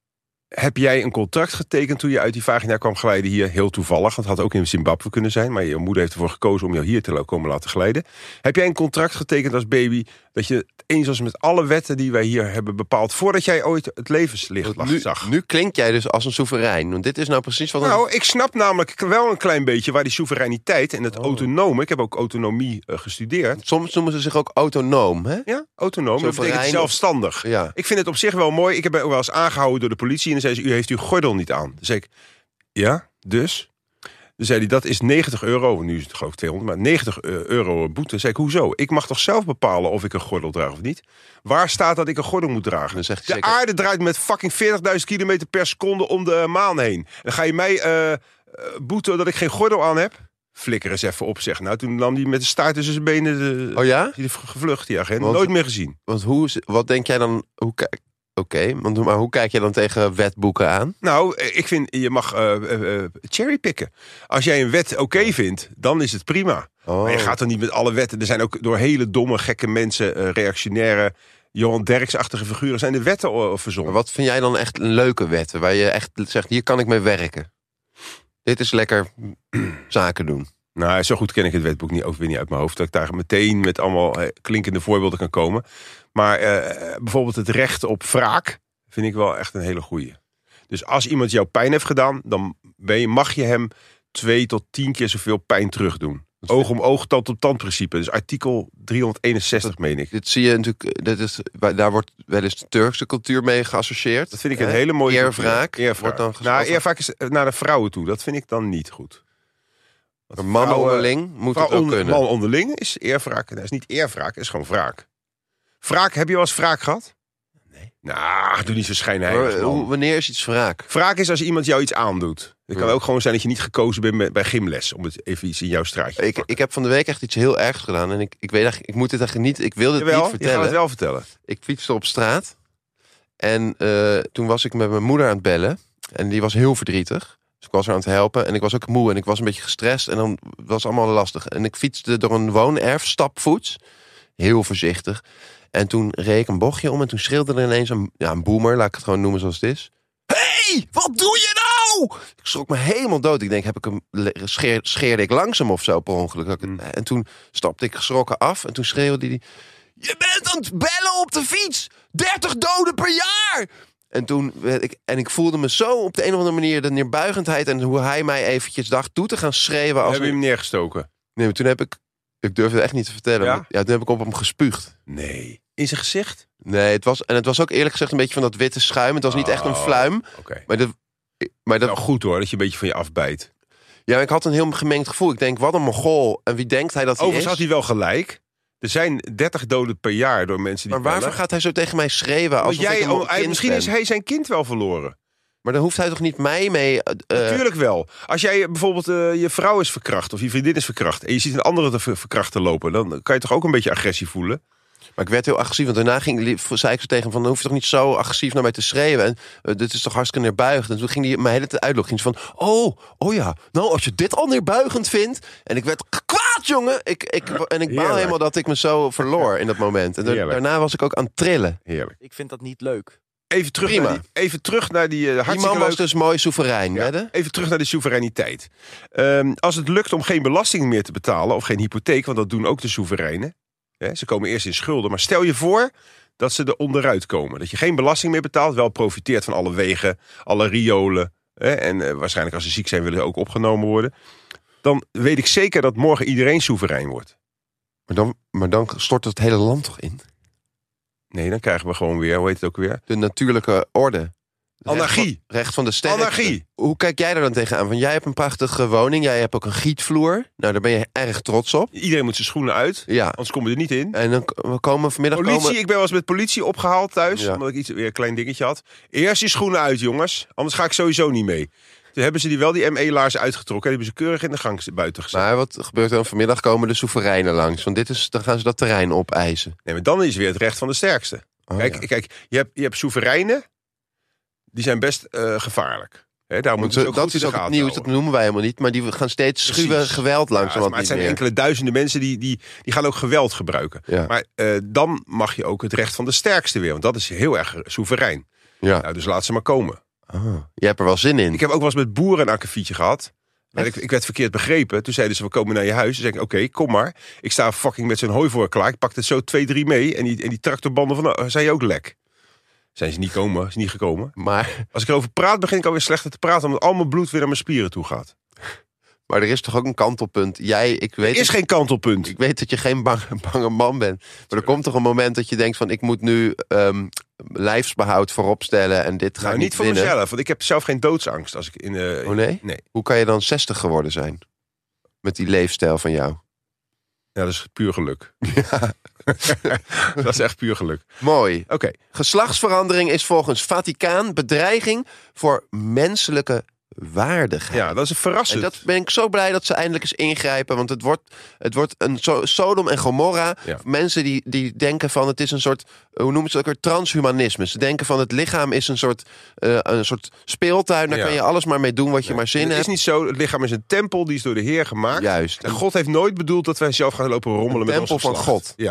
heb jij een contract getekend toen je uit die vagina kwam glijden hier? Heel toevallig. Het had ook in Zimbabwe kunnen zijn. Maar je moeder heeft ervoor gekozen om jou hier te komen laten glijden. Heb jij een contract getekend als baby dat je het eens was met alle wetten die wij hier hebben bepaald voordat jij ooit het levenslicht lag- Nu, zag? nu klink jij dus als een soeverein. Want dit is nou precies wat... een- Nou, ik snap namelijk wel een klein beetje waar die soevereiniteit en het Oh. autonome... Ik heb ook autonomie uh, gestudeerd. Soms noemen ze zich ook autonoom, hè? Ja, autonoom. Dat Soeverein betekent of- zelfstandig. Ja. Ik vind het op zich wel mooi. Ik heb wel eens aangehouden door de politie. En dan zei ze, u heeft uw gordel niet aan. Dan zei ik, ja, dus? Dan zei hij, dat is negentig euro. Nu is het geloof ik tweehonderd, maar negentig euro boete. Dan zei ik, hoezo? Ik mag toch zelf bepalen of ik een gordel draag of niet? Waar staat dat ik een gordel moet dragen? Dan zeg je De zeker- aarde draait met fucking veertigduizend kilometer per seconde om de maan heen. Dan ga je mij uh, uh, boeten dat ik geen gordel aan heb? Flikker eens even op, zeg. Nou, toen nam hij met de staart tussen zijn benen de, Oh ja? die gevlucht, die agent. Want- Nooit meer gezien. Want hoe, is- wat denk jij dan... Hoe kijk, Oké, want maar hoe kijk je dan tegen wetboeken aan? Nou, ik vind, je mag uh, uh, uh, cherrypicken. Als jij een wet oké vindt, dan is het prima. Oh. Maar je gaat er niet met alle wetten. Er zijn ook door hele domme, gekke mensen, uh, reactionaire, Johan Derks-achtige figuren, zijn de wetten uh, verzonnen. Maar wat vind jij dan echt een leuke wetten? Waar je echt zegt, hier kan ik mee werken. Dit is lekker zaken doen. Nou, zo goed ken ik het wetboek niet, ook weer niet uit mijn hoofd. Dat ik daar meteen met allemaal uh, klinkende voorbeelden kan komen. Maar uh, bijvoorbeeld het recht op wraak vind ik wel echt een hele goeie. Dus als iemand jou pijn heeft gedaan, dan ben je, mag je hem twee tot tien keer zoveel pijn terug doen. Oog om oog, tand op tand principe. Dus artikel driehonderdeenenzestig, Dat- meen ik. Dit zie je natuurlijk, dit is, daar wordt wel eens de Turkse cultuur mee geassocieerd. Dat vind ik Hè? een hele mooie... Eerwraak. Eerwraak. Wordt dan nou, gesproken. eerwraak is naar de vrouwen toe. Dat vind ik dan niet goed. Want Maar mannen vrouwen- onderling moet vrouw het ook onder- kunnen. Man onderling is eerwraak. Dat is niet eerwraak, is gewoon wraak. Wraak, heb je wel eens wraak gehad? Nee. Nou, doe niet zo schijnheilig, Maar, man. hoe- wanneer is iets wraak? Wraak is als iemand jou iets aandoet. Het kan Ja. ook gewoon zijn dat je niet gekozen bent met- bij gymles. Om het even iets in jouw straatje te Ik, pakken. ik heb van de week echt iets heel ergs gedaan. En ik, ik weet eigenlijk, ik moet dit eigenlijk niet, ik wil dit Jawel, niet je gaat vertellen. het wel vertellen. Ik fietste op straat. En eh, toen was ik met mijn moeder aan het bellen. En die was heel verdrietig. Dus ik was haar aan het helpen. En ik was ook moe en ik was een beetje gestrest. En dan was het allemaal lastig. En ik fietste door een woonerf, stapvoets. Heel voorzichtig. En toen reed ik een bochtje om. En toen schreeuwde er ineens een, ja, een boomer. Laat ik het gewoon noemen zoals het is. Hey, wat doe je nou? Ik schrok me helemaal dood. Ik denk, heb ik hem le- scheer, scheerde ik langs hem of zo per ongeluk? Dat ik- Mm. En toen stapte ik geschrokken af. En toen schreeuwde hij... Je bent aan het bellen op de fiets! dertig doden per jaar! En toen werd ik, en ik voelde me zo op de een of andere manier de neerbuigendheid en hoe hij mij eventjes dacht toe te gaan schreeuwen. Als Heb je een- hem neergestoken? Nee, maar toen heb ik, ik durfde het echt niet te vertellen. Ja? Maar, ja, toen heb ik op hem gespuugd. Nee. In zijn gezicht? Nee, het was, en het was ook eerlijk gezegd een beetje van dat witte schuim. Het was niet echt een Oh, fluim. Oké. Maar, de, maar dat, Wel goed hoor, dat je een beetje van je afbijt. ja, ik had een heel gemengd gevoel. Ik denk, wat een Mongool. En wie denkt hij dat hij Overigens is? had hij wel gelijk. Er zijn dertig doden per jaar door mensen die Maar waarvoor bellen. gaat hij zo tegen mij schreeuwen? Want Alsof jij, ik een oh, hij- kind misschien ben? is hij zijn kind wel verloren. Maar dan hoeft hij toch niet mij mee... eh, eh, Natuurlijk wel. Als jij bijvoorbeeld eh, je vrouw is verkracht of je vriendin is verkracht en je ziet een andere te ver- verkrachten lopen, dan kan je toch ook een beetje agressie voelen. Maar ik werd heel agressief, want daarna ging, liep- zei ik zo tegen hem van... dan hoef je toch niet zo agressief naar mij te schreeuwen. En uh, dit is toch hartstikke neerbuigend. En toen ging hij mij hele tijd uitloggen. Ging ze van, oh, oh ja, nou als je dit al neerbuigend vindt... En ik werd kwaad, jongen. Ik, ik, en ik baal Heerlijk. helemaal dat ik me zo verloor in dat moment. En da- Heerlijk. daarna was ik ook aan het trillen. Heerlijk. Ik vind dat niet leuk. Even terug, Prima. naar die, even terug naar die uh, Die hartstikke man was leuk- dus mooi soeverein, Ja, wedden? even terug naar de soevereiniteit. Ehm, als het lukt om geen belasting meer te betalen of geen hypotheek, want dat doen ook de soevereinen. Hè, ze komen eerst in schulden, maar stel je voor dat ze er onderuit komen. Dat je geen belasting meer betaalt, wel profiteert van alle wegen, alle riolen. Hè, en eh, waarschijnlijk als ze ziek zijn willen ze ook opgenomen worden. Dan weet ik zeker dat morgen iedereen soeverein wordt. Maar dan, maar dan stort het hele land toch in? Nee, dan krijgen we gewoon weer, hoe heet het ook weer? De natuurlijke orde. Recht Anarchie. van, recht van de sterkste. Anarchie. Hoe kijk jij daar dan tegenaan? Want jij hebt een prachtige woning. Jij hebt ook een gietvloer. Nou, daar ben je erg trots op. Iedereen moet zijn schoenen uit, Ja. anders komen we er niet in. En dan k- we komen vanmiddag... Politie, komen... ik ben wel eens met politie opgehaald thuis. Ja. Omdat ik iets, weer een klein dingetje had. Eerst je schoenen uit, jongens. Anders ga ik sowieso niet mee. Toen hebben ze die wel die M E-laarzen uitgetrokken. En die hebben ze keurig in de gang buiten gezet. Maar wat gebeurt er dan? Vanmiddag komen de soevereinen langs. Want dit is, dan gaan ze dat terrein opeisen. Nee, maar dan is weer het recht van de sterkste. Oh, kijk, ja. kijk je, hebt, je hebt soevereinen. Die zijn best eh, gevaarlijk. Hè, daarom Want moeten ze ze- ook dat goed in is de ook het gaten nieuws, dat houden. noemen wij helemaal niet. Maar die gaan steeds Precies. schuwe geweld langs. Ja, wat maar het niet zijn meer. enkele duizenden mensen die, die, die gaan ook geweld gebruiken. Ja. Maar eh, dan mag je ook het recht van de sterkste weer. Want dat is heel erg soeverein. Ja. Nou, dus laat ze maar komen. Ah, je hebt er wel zin in. Ik heb ook wel eens met boeren een akkefietje gehad. Maar ik, ik werd verkeerd begrepen. Toen zeiden ze, we komen naar je huis. Toen zei ik, oké, kom maar. Ik sta fucking met zo'n hooivork klaar. Ik pakte zo twee, drie mee. En die, en die tractorbanden van, oh, zijn je ook lek? Zijn ze niet komen, is niet gekomen. Maar, Als ik erover praat, begin ik alweer slechter te praten. Omdat al mijn bloed weer naar mijn spieren toe gaat. maar er is toch ook een kantelpunt. Jij, ik weet Er is dat- geen kantelpunt. Ik weet dat je geen bange, bange man bent. Maar er komt toch een moment dat je denkt van... ik moet nu ehm, lijfsbehoud voorop stellen en dit ga Nou, ik niet niet voor winnen. mezelf. Want ik heb zelf geen doodsangst. Als ik in, eh, Oh nee? Nee. Hoe kan je dan zestig geworden zijn? Met die leefstijl van jou. Ja, dat is puur geluk. Dat is echt puur geluk. Mooi. Oké. Geslachtsverandering is volgens Vaticaan bedreiging voor menselijke waardigheid. Ja, dat is een En verrassend. dat ben ik zo blij dat ze eindelijk eens ingrijpen. Want het wordt, het wordt een so- Sodom en Gomorra. Ja. Mensen die, die denken van het is een soort... Hoe noemen ze het ook weer? Transhumanisme. Ze denken van het lichaam is een soort, uh, een soort speeltuin. Daar Ja. kan je alles maar mee doen wat je maar zin het hebt. is niet zo. Het lichaam is een tempel. Die is door de Heer gemaakt. Juist. En God heeft nooit bedoeld dat wij zelf gaan lopen rommelen Een met tempel ons van geslacht. God. Ja.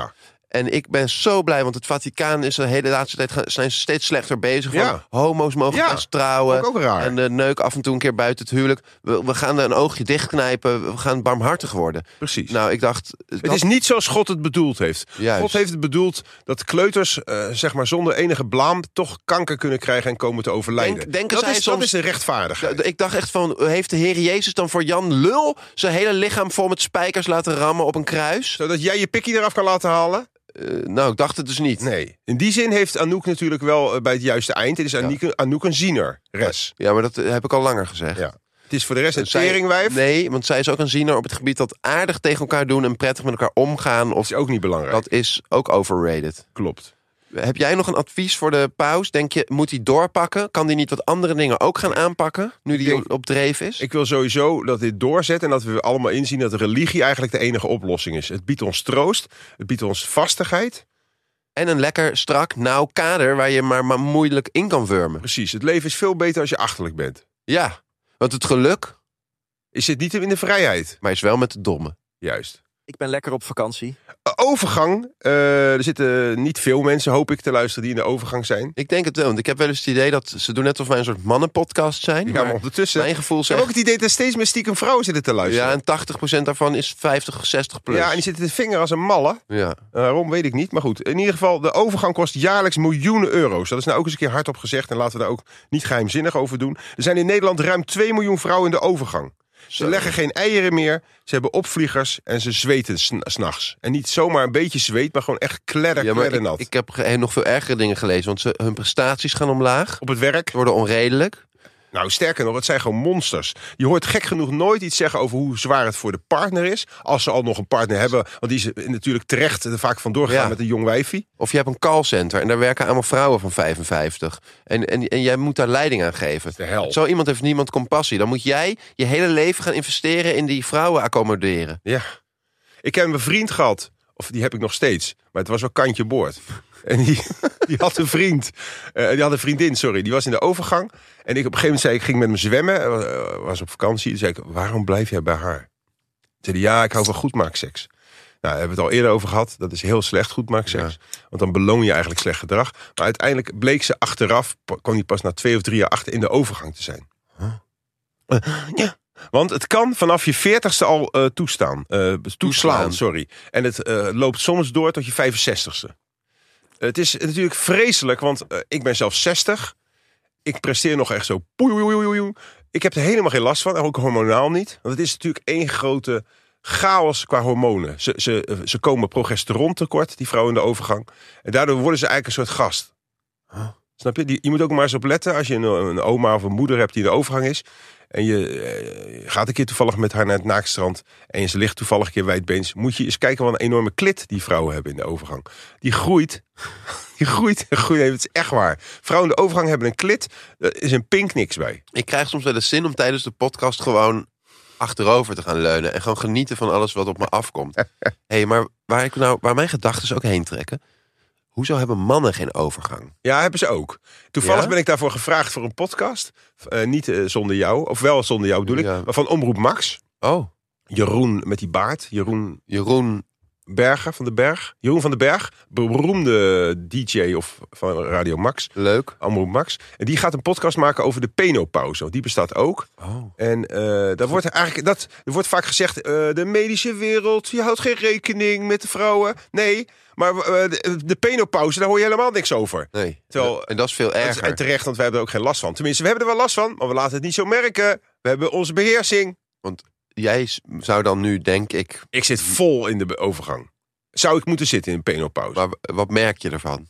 En ik ben zo blij, want het Vaticaan is de hele laatste tijd gaan, zijn ze steeds slechter bezig. Ja. Van homo's mogen Ja, gaan trouwen. ook, ook raar. En de neuk af en toe een keer buiten het huwelijk. We, we gaan er een oogje dichtknijpen. We gaan barmhartig worden. Precies. Nou, ik dacht... het dat- is niet zoals God het bedoeld heeft. Juist. God heeft het bedoeld dat kleuters, uh, zeg maar zonder enige blaam, toch kanker kunnen krijgen en komen te overlijden. Denk- denken dat, zij is, soms- dat is de rechtvaardigheid. Ik dacht echt van, heeft de Heer Jezus dan voor Jan Lul zijn hele lichaam vol met spijkers laten rammen op een kruis? Zodat jij je pikkie eraf kan laten halen? Uh, nou, ik dacht het dus niet. Nee. In die zin heeft Anouk natuurlijk wel uh, bij het juiste eind. Het is Anouk, ja. Anouk een ziener. Res. Ja, maar dat uh, heb ik al langer gezegd. Ja. Het is voor de rest een Zij- teringwijf. Nee, want zij is ook een ziener op het gebied dat aardig tegen elkaar doen en prettig met elkaar omgaan. Dat Of is ook niet belangrijk. dat is ook overrated. Klopt. Heb jij nog een advies voor de paus? Denk je, moet hij doorpakken? Kan hij niet wat andere dingen ook gaan aanpakken? Nu hij denk- op dreef is? Ik wil sowieso dat dit doorzet en dat we allemaal inzien dat de religie eigenlijk de enige oplossing is. Het biedt ons troost, het biedt ons vastigheid. En een lekker strak, nauw kader waar je maar, maar moeilijk in kan wurmen. Precies, het leven is veel beter als je achterlijk bent. Ja, want het geluk, Je zit niet in de vrijheid. maar is wel met de domme. Juist. Ik ben lekker op vakantie. Overgang. Uh, er zitten niet veel mensen, hoop ik, te luisteren die in de overgang zijn. Ik denk het wel, want ik heb wel eens het idee dat ze doen net alsof wij een soort mannenpodcast zijn. Ja, maar maar ondertussen. mijn gevoel Ik heb zegt... ook het idee dat er steeds meer stiekem vrouwen zitten te luisteren. Ja, en tachtig procent daarvan is vijftig, zestig plus. Ja, en die zitten te vinger als een malle. Ja. Waarom, weet ik niet. Maar goed, in ieder geval, de overgang kost jaarlijks miljoenen euro's. Dat is nou ook eens een keer hardop gezegd. En laten we daar ook niet geheimzinnig over doen. Er zijn in Nederland ruim twee miljoen vrouwen in de overgang. Ze leggen geen eieren meer, ze hebben opvliegers en ze zweten sn- 's nachts. En niet zomaar een beetje zweet, maar gewoon echt kledder, Ja, maar kleddernat. ik, ik heb ge- nog veel ergere dingen gelezen, want ze, hun prestaties gaan omlaag. Op het werk. Ze worden onredelijk. Nou, sterker nog, het zijn gewoon monsters. Je hoort gek genoeg nooit iets zeggen over hoe zwaar het voor de partner is. Als ze al nog een partner hebben. Want die is natuurlijk terecht er vaak vandoor gaan Ja. met een jong wijfie. Of je hebt een callcenter en daar werken allemaal vrouwen van vijfenvijftig. En, en, en jij moet daar leiding aan geven. De hel. Zo iemand heeft niemand compassie. Dan moet jij je hele leven gaan investeren in die vrouwen accommoderen. Ja. Ik heb een vriend gehad. Of die heb ik nog steeds. Maar het was wel kantje boord. En die, die had een vriend. Uh, die had een vriendin, sorry. Die was in de overgang. En ik op een gegeven moment zei ik, ging met hem zwemmen. Uh, was op vakantie. Toen zei ik, waarom blijf jij bij haar? Toen zei hij, ja, ik hou van goedmaakseks. Nou, daar hebben we het al eerder over gehad. Dat is heel slecht, goedmaakseks. Ja. Want dan beloon je eigenlijk slecht gedrag. Maar uiteindelijk bleek ze achteraf, kwam die pas na twee of drie jaar achter in de overgang te zijn. Huh? Uh, ja. Want het kan vanaf je veertigste al uh, toestaan. Uh, toeslaan, toeslaan, sorry. En het uh, loopt soms door tot je vijfenzestigste. Uh, het is natuurlijk vreselijk, want uh, ik ben zelf zestig. Ik presteer nog echt zo. Poei. Ik heb er helemaal geen last van, ook hormonaal niet. Want het is natuurlijk één grote chaos qua hormonen. Ze, ze, ze komen progesteron tekort, die vrouwen in de overgang. En daardoor worden ze eigenlijk een soort gast. Huh? Snap je? Die, je moet ook maar eens op letten als je een, een oma of een moeder hebt die in de overgang is. En je eh, gaat een keer toevallig met haar naar het naaktstrand. En ze ligt toevallig een keer wijdbeens. Moet je eens kijken wat een enorme klit die vrouwen hebben in de overgang. Die groeit. Die groeit. groeit. Het is echt waar. Vrouwen in de overgang hebben een klit. Er is een pink niks bij. Ik krijg soms wel de zin om tijdens de podcast gewoon achterover te gaan leunen. En gewoon genieten van alles wat op me afkomt. Hé, hey, maar waar, ik nou, waar mijn gedachten ook heen trekken. Hoezo hebben mannen geen overgang? Ja, hebben ze ook. Toevallig ja? ben ik daarvoor gevraagd voor een podcast. Uh, niet uh, zonder jou, of wel zonder jou bedoel ik. Ja. Maar van Omroep Max. Oh. Jeroen met die baard. Jeroen, Jeroen Berger van den Berg. Jeroen van den Berg. Beroemde D J of van Radio Max. Leuk. Omroep Max. En die gaat een podcast maken over de penopauze. Die bestaat ook. Oh. En uh, daar wordt eigenlijk dat, er wordt vaak gezegd, uh, de medische wereld, je houdt geen rekening met de vrouwen. Nee, maar uh, de, de penopauze, daar hoor je helemaal niks over. Nee, Terwijl, en dat is veel erger. En terecht, want wij hebben er ook geen last van. Tenminste, we hebben er wel last van, maar we laten het niet zo merken. We hebben onze beheersing. Want jij zou dan nu, denk ik... Ik zit vol in de overgang. Zou ik moeten zitten in een penopauze? Maar wat merk je ervan?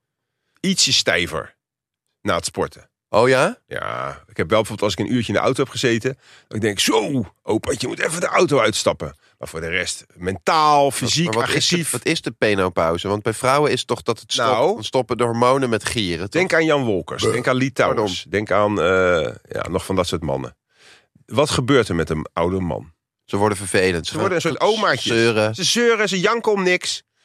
Ietsje stijver na het sporten. Oh ja? Ja, ik heb wel bijvoorbeeld als ik een uurtje in de auto heb gezeten. Dan denk ik, zo, opaatje, je moet even de auto uitstappen. Maar voor de rest, mentaal, fysiek, maar wat agressief. Is de, wat is de penopauze? Want bij vrouwen is het toch dat het stopt. Nou, dan stoppen de hormonen met gieren. Toch? Denk aan Jan Wolkers, Buh. denk aan Lee Towers. Denk aan, uh, ja, nog van dat soort mannen. Wat gebeurt er met een oude man? Ze worden vervelend. Ze, ze worden een soort omaatjes. Zeuren. Ze zeuren, ze janken om niks.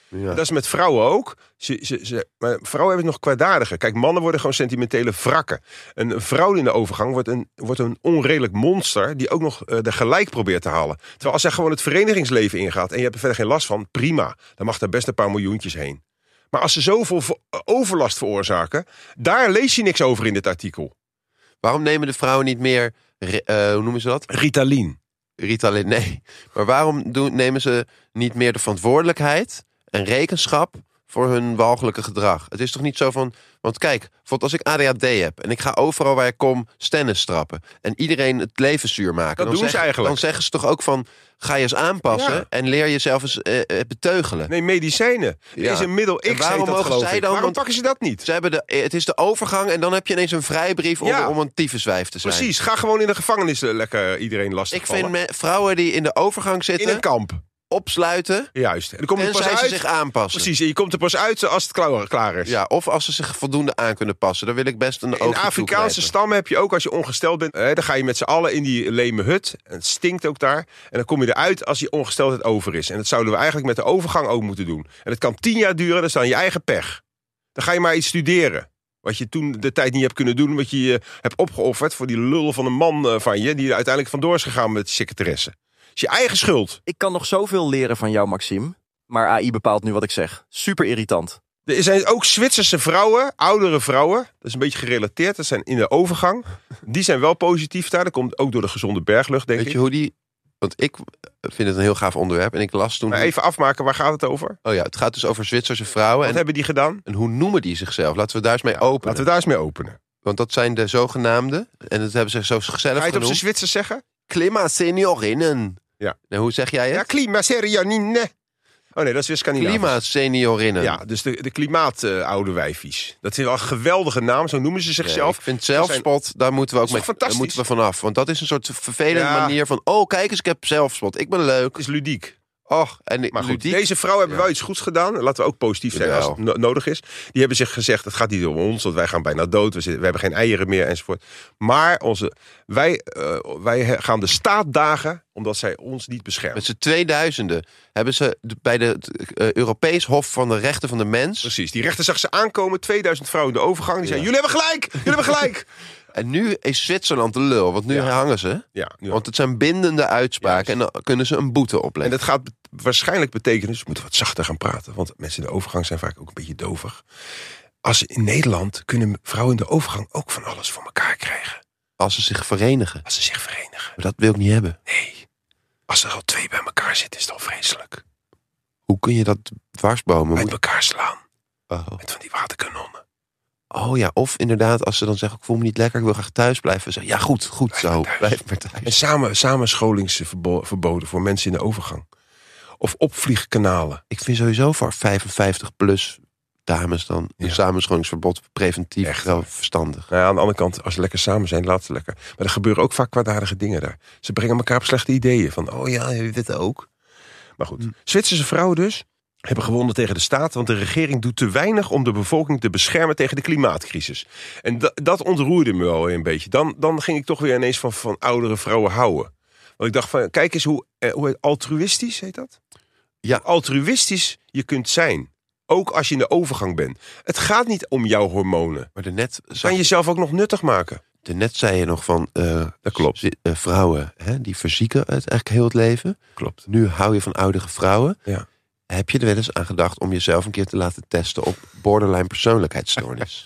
Ja. Dat is met vrouwen ook. Ze, ze, ze, maar vrouwen hebben het nog kwaadaardiger. Kijk, mannen worden gewoon sentimentele wrakken. Een vrouw in de overgang wordt een, wordt een onredelijk monster... die ook nog uh, de gelijk probeert te halen. Terwijl als zij gewoon het verenigingsleven ingaat... en je hebt er verder geen last van, prima. Dan mag daar best een paar miljoentjes heen. Maar als ze zoveel overlast veroorzaken... daar lees je niks over in dit artikel. Waarom nemen de vrouwen niet meer... Uh, hoe noemen ze dat? Ritalin. Ritalin, nee. Maar waarom doen, nemen ze niet meer de verantwoordelijkheid en rekenschap voor hun walgelijke gedrag? Het is toch niet zo van... Want kijk, bijvoorbeeld als ik A D H D heb... en ik ga overal waar ik kom stennis trappen... en iedereen het leven zuur maken... Dat dan doen zeg, ze eigenlijk. Dan zeggen ze toch ook van... ga je eens aanpassen Ja. en leer jezelf eens uh, beteugelen. Nee, medicijnen. Er Ja. is een middel X, En waarom heet dat, mogen geloof zij ik. dan- Waarom want- pakken ze dat niet? Ze hebben de, het is de overgang en dan heb je ineens een vrijbrief... om, Ja. om een tyfuswijf te zijn. Precies, ga gewoon in de gevangenis uh, lekker iedereen lastig Ik vind me, vrouwen die in de overgang in een zitten... kamp. opsluiten... Juist. En dan kom je pas tenzij ze uit. zich aanpassen. Precies, en je komt er pas uit als het klaar, klaar is. Ja, of als ze zich voldoende aan kunnen passen. Dan wil ik best een In oogje Afrikaanse toeknijpen. stammen heb je ook, als je ongesteld bent... Eh, dan ga je met z'n allen in die leme hut. En het stinkt ook daar. En dan kom je eruit als je ongesteldheid over is. En dat zouden we eigenlijk met de overgang ook moeten doen. En dat kan tien jaar duren, dat is dan je eigen pech. Dan ga je maar iets studeren. Wat je toen de tijd niet hebt kunnen doen... omdat je je hebt opgeofferd voor die lul van een man uh, van je... die er uiteindelijk vandoor is gegaan met de secretaresse. Het is je eigen schuld. Ik kan nog zoveel leren van jou, Maxime. Maar A I bepaalt nu wat ik zeg. Super irritant. Er zijn ook Zwitserse vrouwen, oudere vrouwen. Dat is een beetje gerelateerd. Dat zijn in de overgang. Die zijn wel positief daar. Dat komt ook door de gezonde berglucht, denk Weet ik. je hoe die... Want ik vind het een heel gaaf onderwerp. En ik las toen... Maar even afmaken, waar gaat het over? Oh ja, het gaat dus over Zwitserse vrouwen. Wat En, hebben die gedaan? en hoe noemen die zichzelf? Laten we daar eens mee openen. Laten we daar eens mee openen. Want dat zijn de zogenaamde... En dat hebben ze zo Ga zelf je het op zijn genoemd. Zwitsers zeggen? Klima seniorinnen. Ja. Nou, hoe zeg jij het? Ja, klima serianine. Oh nee, dat is weer Scandinavisch. Klima seniorinnen. Ja, dus de, de klimaat uh, oude wijfies. Dat is wel een geweldige naam, zo noemen ze Nee, zichzelf. ik vind zelfspot, daar moeten we ook Dat is mee, toch daar fantastisch? moeten we vanaf. Want dat is een soort vervelende Ja. manier van... Oh, kijk eens, ik heb zelfspot. Ik ben leuk. Het is ludiek. Och, en Maar goed, ludiek. deze vrouwen hebben Ja. wel iets goeds gedaan. Laten we ook positief zijn als het no- nodig is. Die hebben zich gezegd, het gaat niet om ons, want wij gaan bijna dood. We, zitten, we hebben geen eieren meer enzovoort. Maar onze, wij, uh, wij gaan de staat dagen, omdat zij ons niet beschermen. Met z'n tweeduizenden hebben ze de- bij de uh, Europees Hof van de Rechten van de Mens... Precies, die rechter zag ze aankomen, tweeduizend vrouwen in de overgang. Die zeiden, jullie hebben gelijk, jullie hebben gelijk. En nu is Zwitserland de lul, want nu Ja. hangen ze. Ja, nu Want het zijn bindende uitspraken Juist. en dan kunnen ze een boete En opleggen. dat gaat be- waarschijnlijk betekenen, dus we moeten wat zachter gaan praten. Want mensen in de overgang zijn vaak ook een beetje dovig. Als in Nederland kunnen vrouwen in de overgang ook van alles voor elkaar krijgen. Als ze zich verenigen. Als ze zich verenigen. Maar dat wil ik niet hebben. Nee, als er al twee bij elkaar zitten is het al vreselijk. Hoe kun je dat dwarsbomen? Uit Moet- elkaar slaan. Oh. Met van die waterkanonnen. oh ja, of inderdaad als ze dan zeggen... ik voel me niet lekker, ik wil graag thuis blijven. Zeggen, ja goed, goed Blijf zo. maar thuis. Blijf maar En thuis. samen, samenscholingsverbo- verboden voor mensen in de overgang. Of opvliegkanalen. Ik vind sowieso voor vijfenvijftig plus dames dan... een Ja. samenscholingsverbod preventief Echt, wel hoor. verstandig. Nou ja, aan de andere kant, als ze lekker samen zijn, laat ze lekker. Maar er gebeuren ook vaak kwaadaardige dingen daar. Ze brengen elkaar op slechte ideeën. Van, oh ja, je dit ook. Maar goed, Zwitserse vrouwen dus hebben gewonnen tegen de staat, want de regering doet te weinig om de bevolking te beschermen tegen de klimaatcrisis. En da- dat ontroerde me wel een beetje. Dan, dan ging ik toch weer ineens van, van oudere vrouwen houden. Want ik dacht van, kijk eens hoe, eh, hoe altruïstisch heet dat? Ja. Hoe altruïstisch je kunt zijn. Ook als je in de overgang bent. Het gaat niet om jouw hormonen. Maar daarnet, Kan zag, je jezelf ook nog nuttig maken. daarnet zei je nog van... eh, Dat klopt. zi- eh, vrouwen, hè, die verzieken het eigenlijk heel het leven. Klopt. Nu hou je van oudere vrouwen. Ja. Heb je er wel eens aan gedacht om jezelf een keer te laten testen op borderline persoonlijkheidsstoornis?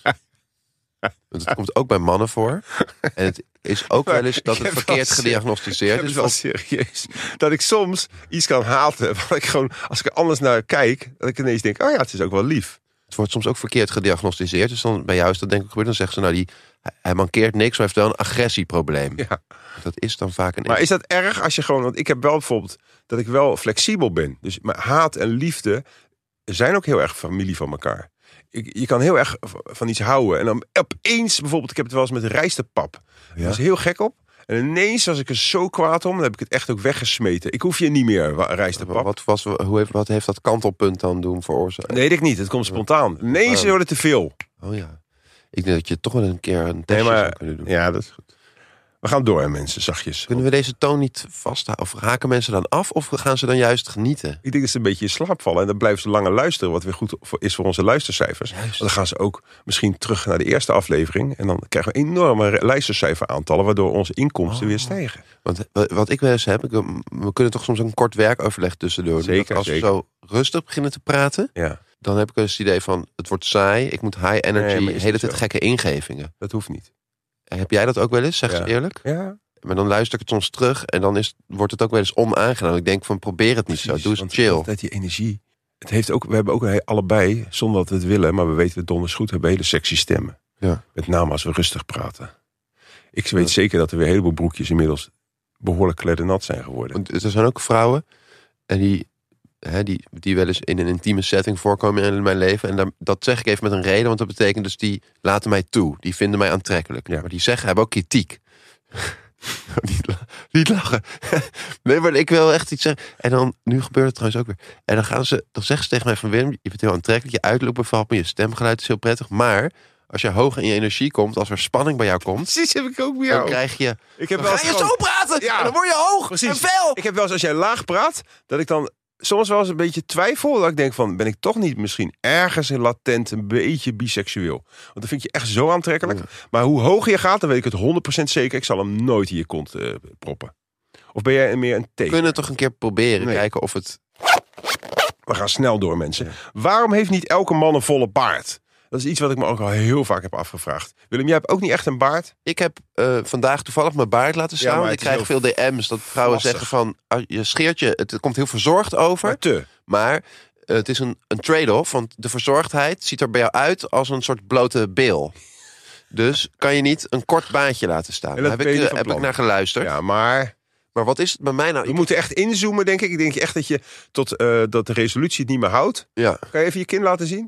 Want het komt ook bij mannen voor. En het is ook wel eens dat Ik het heb verkeerd wel gediagnosticeerd Het is. is wel Of- serieus. Dat ik soms iets kan haten. Wat ik gewoon, als ik er anders naar kijk, dat ik ineens denk, oh ja, het is ook wel lief. Het wordt soms ook verkeerd gediagnosticeerd. Dus dan bij jou is dat denk ik gebeurd. Dan zeggen ze, nou, die, hij mankeert niks, maar heeft wel een agressieprobleem. Ja. Dat is dan vaak een... Maar is dat erg als je gewoon, want ik heb wel bijvoorbeeld dat ik wel flexibel ben. Dus maar haat en liefde zijn ook heel erg familie van elkaar. Ik, je kan heel erg van iets houden. En dan opeens, bijvoorbeeld, ik heb het wel eens met rijstepap. Daar was heel gek op. En ineens was ik er zo kwaad om, dan heb ik het echt ook weggesmeten. Ik hoef je niet meer, wa- rijstepap. Wat, was, hoe heeft, wat heeft dat kantelpunt dan doen veroorzaakt? Nee, ik niet. Het komt spontaan. Ineens wordt het te veel. Oh ja. Ik denk dat je toch wel een keer een Nee, testje zou maar kunnen doen. ja, dat is goed. We gaan door, hè, mensen, zachtjes. Kunnen we deze toon niet vasthouden? Of haken mensen dan af? Of gaan ze dan juist genieten? Ik denk dat ze een beetje in slaap vallen. En dan blijven ze langer luisteren. Wat weer goed voor, is voor onze luistercijfers. Juist. Want dan gaan ze ook misschien terug naar de eerste aflevering. En dan krijgen we enorme luistercijferaantallen. Waardoor onze inkomsten Oh. weer stijgen. Want wat ik wel eens heb... Ik, we kunnen toch soms een kort werkoverleg tussendoor doen. Zeker, Dat als zeker. we zo rustig beginnen te praten... Ja, dan heb ik wel eens het idee van... het wordt saai, ik moet high Nee, energy... maar de is hele het tijd zo? gekke ingevingen. dat hoeft niet. Heb jij dat ook wel eens? Zeg Ja. eens eerlijk. Ja, Maar dan luister ik het soms terug... en dan is, wordt het ook wel eens onaangenaam. Ik denk van probeer het niet zo. Doe eens want chill. altijd die energie. Het heeft ook, we hebben ook een- allebei, zonder dat we het willen... maar we weten het donders goed, hebben hele sexy stemmen. Ja. Met name als we rustig praten. Ik weet zeker dat er weer een heleboel broekjes inmiddels... behoorlijk kleddernat zijn geworden. Want er zijn ook vrouwen... en die, hè, die, die wel eens in een intieme setting voorkomen in mijn leven. En daar, dat zeg ik even met een reden. Want dat betekent dus die laten mij toe. Die vinden mij aantrekkelijk. Ja. Maar die zeggen, hebben ook kritiek. niet, la- niet lachen. Nee, maar ik wil echt iets zeggen. En dan, nu gebeurt het trouwens ook weer. En dan gaan ze, dan zeggen ze tegen mij van... Willem, je bent heel aantrekkelijk. Je uiterlijk bevalt me. Je stemgeluid is heel prettig. Maar als je hoog in je energie komt... als er spanning bij jou komt... Precies, heb ik ook bij dan jou. krijg je... Ik heb Dan wel ga eens je gewoon- zo praten! Ja. En dan word je hoog Precies. en fel! Ik heb wel eens, als jij laag praat, dat ik dan soms wel eens een beetje twijfel. Dat ik denk van, ben ik toch niet misschien ergens latent een beetje biseksueel? Want dan vind je echt zo aantrekkelijk. Ja. Maar hoe hoger je gaat, dan weet ik het honderd procent zeker. Ik zal hem nooit in je kont eh, proppen. Of ben jij meer een We tegen? kunnen toch een keer proberen. Nee. Kijken of het... We gaan snel door, mensen. Waarom heeft niet elke man een volle baard? Dat is iets wat ik me ook al heel vaak heb afgevraagd. Willem, jij hebt ook niet echt een baard? Ik heb uh, vandaag toevallig mijn baard laten staan. Ja, maar ik het is krijg veel heel D M's dat vrouwen vlassig. zeggen van... ah, je scheert je, het, het komt heel verzorgd over. Maar te. Maar uh, het is een, een trade-off. Want de verzorgdheid ziet er bij jou uit als een soort blote bil. Dus kan je niet een kort baardje laten staan. En Daar dat heb, ben je ik, niet uh, van heb ik plan. naar geluisterd. Ja, maar Maar wat is het bij mij nou? we Ik- moeten echt inzoomen, denk ik. Ik denk echt dat je tot uh, dat de resolutie het niet meer houdt. ja. Kan je even je kin laten zien?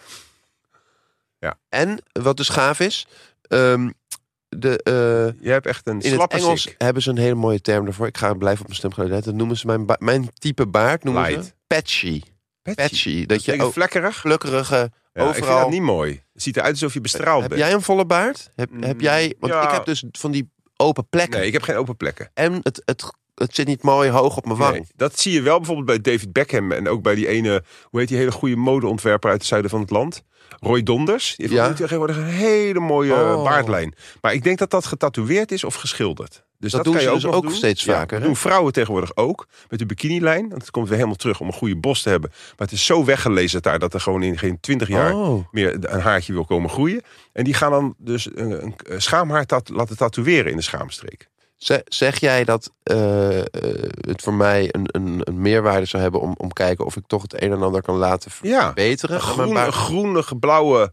En wat dus gaaf is... Um, de, uh, Je hebt echt een in het slappe Engels sik. hebben ze een hele mooie term daarvoor. Ik ga blijven op mijn stemgeluid letten. Dat noemen ze mijn, ba- mijn type baard noemen Light. ze patchy. Patchy. Dat Dat je je ook flekkerig. plukkerige Ja, ik vind overal... dat niet mooi. Het ziet eruit alsof je bestraald Heb bent. jij een volle baard? Heb, Mm, heb jij... Want ja. ik heb dus van die open plekken. Nee, ik heb geen open plekken. En het, het, het zit niet mooi hoog op mijn wang. Nee, dat zie je wel bijvoorbeeld bij David Beckham. En ook bij die ene, hoe heet die hele goede modeontwerper uit het zuiden van het land? Roy Donders. Die heeft Ja. nu tegenwoordig een hele mooie Oh. baardlijn. Maar ik denk dat dat getatoeëerd is of geschilderd. Dus Dat dat, doen kan je ze ook dus nog ook doen. steeds Ja, vaker, dat hè? doen vrouwen tegenwoordig ook. Met de bikinilijn. Want het komt weer helemaal terug om een goede bos te hebben. Maar het is zo weggelezen daar dat er gewoon in geen twintig jaar Oh. meer een haartje wil komen groeien. En die gaan dan dus een, een schaamhaar tat- laten tatoeëren in de schaamstreek. Zeg, zeg jij dat uh, uh, het voor mij een, een, een meerwaarde zou hebben... Om, om kijken of ik toch het een en ander kan laten Ja, verbeteren? Een aan mijn groene, baard? groene, blauwe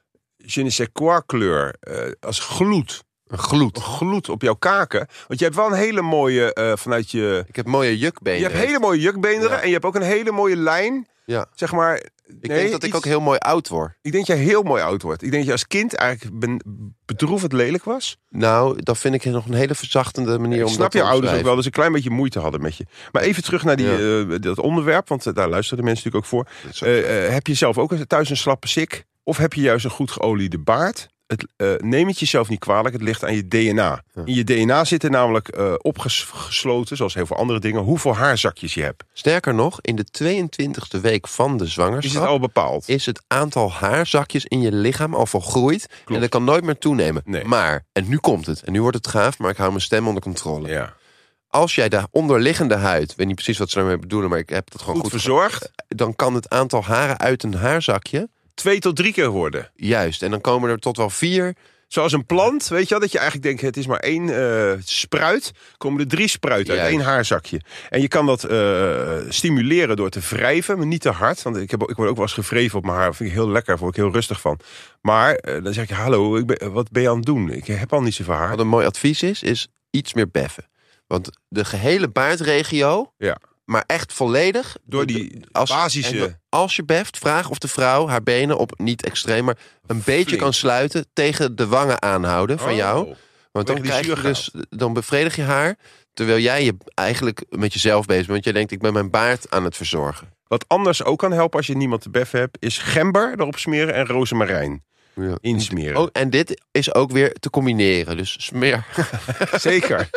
je ne sais quoi kleur. eh, als gloed. Een gloed. Een gloed op jouw kaken. Want je hebt wel een hele mooie eh, vanuit je... Ik heb mooie jukbenen. Je hebt hele mooie jukbeenderen. Ja. En je hebt ook een hele mooie lijn. Ja. Zeg maar... Ik denk dat ik ook heel mooi oud word. Ik denk dat jij heel mooi oud wordt. Ik denk dat je als kind eigenlijk ben, bedroevend lelijk was. Nou, dat vind ik nog een hele verzachtende manier Ik om snap dat te je ouders ook omschrijven. wel, dus een klein beetje moeite hadden met je. Maar even terug naar die, Ja. eh, dat onderwerp, want eh, daar luisteren de mensen natuurlijk ook voor. Dat is ook- Eh, eh, heb je zelf ook thuis een slappe sik? Of heb je juist een goed geoliede baard? Het, eh, neem het jezelf niet kwalijk, het ligt aan je D N A. Ja. In je D N A zitten namelijk eh, opgesloten, zoals heel veel andere dingen, hoeveel haarzakjes je hebt. Sterker nog, in de tweeëntwintigste week van de Is zwangerschap... het al bepaald? is het aantal haarzakjes in je lichaam al volgroeid. En dat kan nooit meer toenemen. Nee. Maar, en nu komt het. En nu wordt het gaaf, maar ik hou mijn stem onder controle. Ja. Als jij de onderliggende huid... ik weet niet precies wat ze daarmee bedoelen... maar ik heb het gewoon Goed, goed, verzorgd, dan kan het aantal haren uit een haarzakje... twee tot drie keer worden. juist. En dan komen er tot wel vier... Zoals een plant, weet je wel, dat je eigenlijk denkt, het is maar één uh, spruit. Komen er drie spruiten uit Juist. één haarzakje. En je kan dat uh, stimuleren door te wrijven, maar niet te hard. Want ik, heb, ik word ook wel eens gewreven op mijn haar. Dat vind ik heel lekker, daar word ik heel rustig van. Maar uh, dan zeg je, hallo, ik ben, wat ben je aan het doen? Ik heb al niet zoveel haar. Wat een mooi advies is, is iets meer beffen. Want de gehele baardregio... Ja. maar echt volledig... Door die als, basische... en als je beft, vraag of de vrouw haar benen op, niet extreem... maar een beetje Flink. kan sluiten tegen de wangen aanhouden van Oh. jou. Want dan, die krijg je zuur dus, dan bevredig je haar... terwijl jij je eigenlijk met jezelf bezig bent. Want jij denkt, ik ben mijn baard aan het verzorgen. Wat anders ook kan helpen als je niemand te beffen hebt, is gember erop smeren en rozemarijn. Ja. insmeren. Oh, en dit is ook weer te combineren. Dus smeer. Zeker.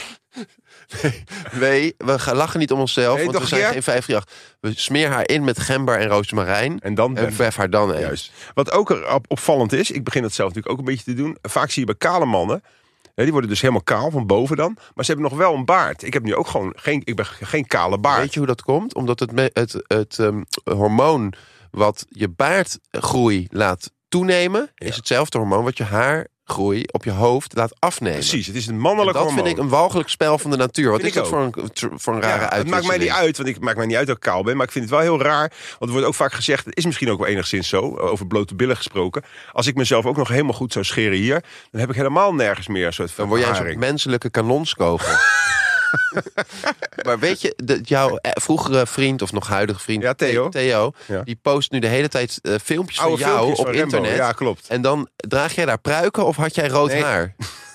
Nee, we gaan lachen niet om onszelf, Nee, want toch, we zijn ja? geen vijf drie acht. We smeer haar in met gember en rozemarijn. En dan En verf haar dan eens. Juist. Wat ook er op- opvallend is, ik begin dat zelf natuurlijk ook een beetje te doen. Vaak zie je bij kale mannen, hè, die worden dus helemaal kaal van boven dan. Maar ze hebben nog wel een baard. Ik heb nu ook gewoon geen, ik ben geen kale baard. Weet je hoe dat komt? Omdat het, me- het, het um, hormoon wat je baardgroei laat toenemen... Ja. is hetzelfde hormoon wat je haargroei op je hoofd laat afnemen. Precies, het is een En mannelijk dat hormoon. vind ik een walgelijk spel van de natuur. Wat Vind is ik dat voor een, voor een Ja, rare het uitwisseling? maakt mij niet uit, want ik maakt mij niet uit dat ik kaal ben. Maar ik vind het wel heel raar. Want er wordt ook vaak gezegd, het is misschien ook wel enigszins zo, over blote billen gesproken. Als ik mezelf ook nog helemaal goed zou scheren hier, dan heb ik helemaal nergens meer een soort Dan word jij een verharing. soort menselijke kanonskogel. Maar weet je, de, jouw eh, vroegere vriend of nog huidige vriend... Ja, Theo. Theo, Ja. die post nu de hele tijd eh, filmpjes Oude van jou filmpjes op van Rembo. internet. Ja, klopt. En dan draag jij daar pruiken of had jij rood Nee. haar?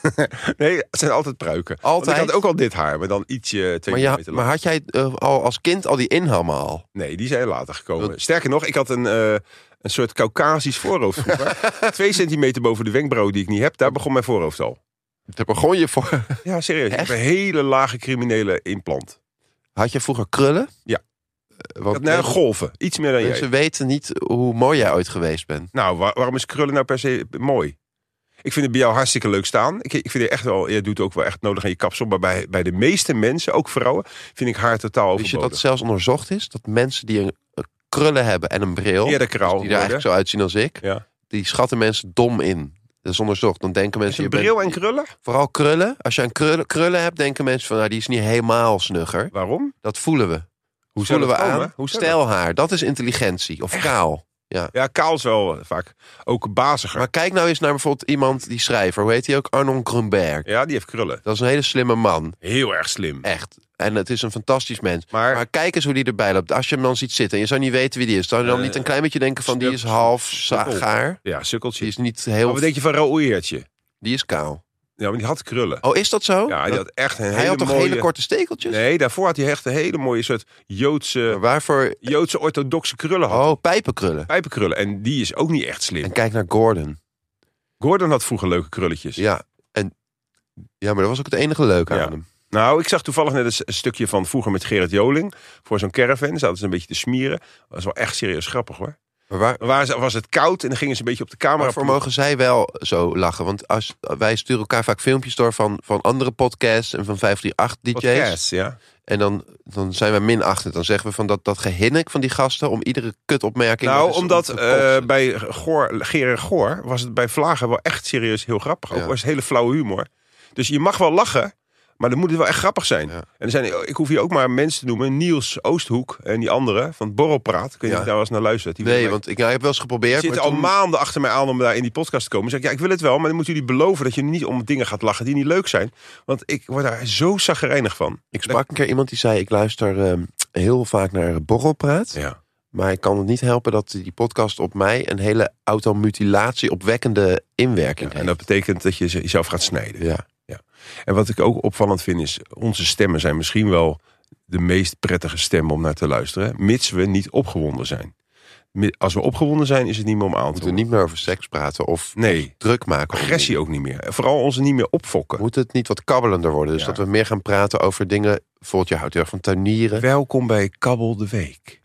Nee, het zijn altijd pruiken. Altijd? Want ik had ook al dit haar, maar dan ietsje twee Maar, ja, millimeter lang. maar had jij eh, al als kind al die inhammen al? Nee, die zijn later gekomen. Wat? Sterker nog, ik had een, eh, een soort Caucasisch voorhoofd vroeger. Twee centimeter boven de wenkbrauw die ik niet heb. Daar begon mijn voorhoofd al. Daar begon je voor. Ja, serieus. Ik Echt? heb een hele lage criminele implant. Had je vroeger krullen? Ja. Eh, Ik Want had, nee, mensen- golven. Iets meer dan jij. mensen weten niet hoe mooi jij ooit geweest bent. Nou, waar- waarom is krullen nou per se mooi? Ik vind het bij jou hartstikke leuk staan. Ik, ik vind het echt wel, je doet ook wel echt nodig aan je kapsel. Maar bij, bij de meeste mensen, ook vrouwen, vind ik haar totaal Wist je overbodig. dat het zelfs onderzocht is? Dat mensen die een, een krullen hebben en een bril... Eerder kraal dus die er eigenlijk zo uitzien als ik... Ja. die schatten mensen dom in. Dat is onderzocht. Dan denken Is mensen... een je bril bent- en krullen? Vooral krullen. Als je een krullen, krullen hebt, denken mensen van... Nou, die is niet helemaal snugger. Waarom? Dat voelen we. Hoe zou voelen we dat komen? aan. Hoe zou dat? Stijlhaar, dat is intelligentie. Of kaal. Ja. Ja, kaal is wel vaak ook baziger. Maar kijk nou eens naar bijvoorbeeld iemand, die schrijver. Hoe heet hij ook? Arnon Grunberg. Ja, die heeft krullen. Dat is een hele slimme man. Heel erg slim. Echt. En het is een fantastisch mens. Maar, Maar kijk eens hoe die erbij loopt. Als je hem dan ziet zitten en je zou niet weten wie die is... zou je dan Eh, niet een klein beetje denken van... die is sukkel. half Sukkel. za- gaar. ja, sukkeltje. Die is niet Maar heel... wat denk je van Raoul Heertje? Die is kaal. Ja, maar die had krullen. Oh, is dat zo? Ja, die Dat- had echt een hij hele had toch mooie... hele korte stekeltjes? Nee, daarvoor had hij echt een hele mooie soort Maar Joodse, waarvoor... Joodse orthodoxe krullen. Had. Oh, pijpenkrullen. Pijpenkrullen. En die is ook niet echt slim. En kijk naar Gordon. Gordon had vroeger leuke krulletjes. Ja, en... Ja, maar dat was ook het enige leuke Ja. aan hem. Nou, ik zag toevallig net een, s- een stukje van vroeger met Gerrit Joling. Voor zo'n caravan. Zaten ze een beetje te smieren. Dat was wel echt serieus grappig hoor. Maar waar, Dan waren ze- was het koud en dan gingen ze een beetje op de camera. waarvoor mogen zij wel zo lachen? Want als, wij sturen elkaar vaak filmpjes door van, van andere podcasts... en van vijf drie acht D J's. Podcast, ja. En dan, dan zijn we minachtend. Dan zeggen we van dat, dat gehinnik van die gasten... om iedere kutopmerking... Nou, dat is omdat om te eh, kotsen. bij Goor, Gerard Goor was het bij Vlagen wel echt serieus heel grappig. Ook Ja. was het hele flauwe humor. Dus je mag wel lachen, maar dan moet het wel echt grappig zijn. Ja. En er zijn, ik hoef hier ook maar mensen te noemen. Niels Oosthoek en die andere van het Borrelpraat. Ik weet niet Ja. of je daar wel eens naar luistert. Die Nee, willen mij- want ik, nou, ik heb wel eens geprobeerd. die maar zitten al toen- maanden achter mij aan om daar in die podcast te komen. Dan zeg ik, ja, ik wil het wel, maar dan moeten jullie beloven dat je niet om dingen gaat lachen die niet leuk zijn. Want ik word daar zo chagrijnig van. Ik sprak een keer iemand die zei... ik luister ehm, heel vaak naar Borrelpraat... Ja. maar ik kan het niet helpen dat die podcast op mij... een hele automutilatie opwekkende inwerking En heeft. dat betekent dat je ze- jezelf gaat snijden. Ja. En wat ik ook opvallend vind is, onze stemmen zijn misschien wel de meest prettige stemmen om naar te luisteren. Mits we niet opgewonden zijn. Mi- Als we opgewonden zijn, is het niet meer om aan We te moeten doen. niet meer over seks praten of Nee, druk maken. agressie ook niet meer. En vooral ons niet meer opfokken. Moet het niet wat kabbelender worden? Dus Ja. dat we meer gaan praten over dingen... Bijvoorbeeld, je houdt heel erg van tuinieren. Welkom bij Kabbel de Week.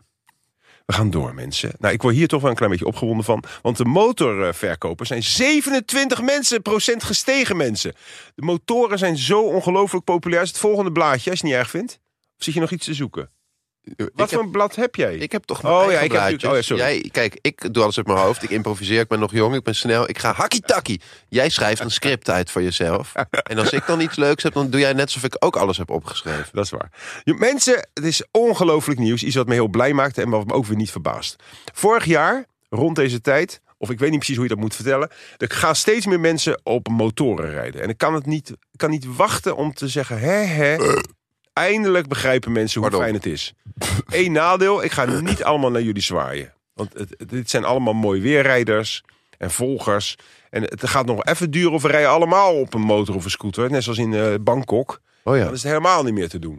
We gaan door, mensen. Nou, ik word hier toch wel een klein beetje opgewonden van. Want de motorverkopers zijn zevenentwintig mensen, procent gestegen, mensen. De motoren zijn zo ongelooflijk populair. Is het volgende blaadje, als je het niet erg vindt? Of zit je nog iets te zoeken? Wat ik, voor heb, een blad heb jij? ik heb toch Oh, mijn ja, eigen ik heb blaadjes. natuurlijk- oh, ja, sorry. Jij, kijk, ik doe alles uit mijn hoofd. Ik improviseer, ik ben nog jong, ik ben snel. Ik ga hakkie-takkie. Jij schrijft een script uit voor jezelf. En als ik dan iets leuks heb, dan doe jij net alsof ik ook alles heb opgeschreven. Dat is waar. Je, mensen, het is ongelooflijk nieuws. Iets wat me heel blij maakte en wat me ook weer niet verbaast. Vorig jaar, rond deze tijd, of ik weet niet precies hoe je dat moet vertellen, er gaan steeds meer mensen op motoren rijden. En ik kan het niet, ik kan niet wachten om te zeggen, hè, hè. Eindelijk begrijpen mensen hoe Pardon. fijn het is. Eén nadeel, ik ga niet allemaal naar jullie zwaaien. Want het, het- dit zijn allemaal mooi weerrijders en volgers. En het gaat nog even duren of we rijden allemaal op een motor of een scooter. Net zoals in eh, Bangkok. Oh ja. Dan is het helemaal niet meer te doen.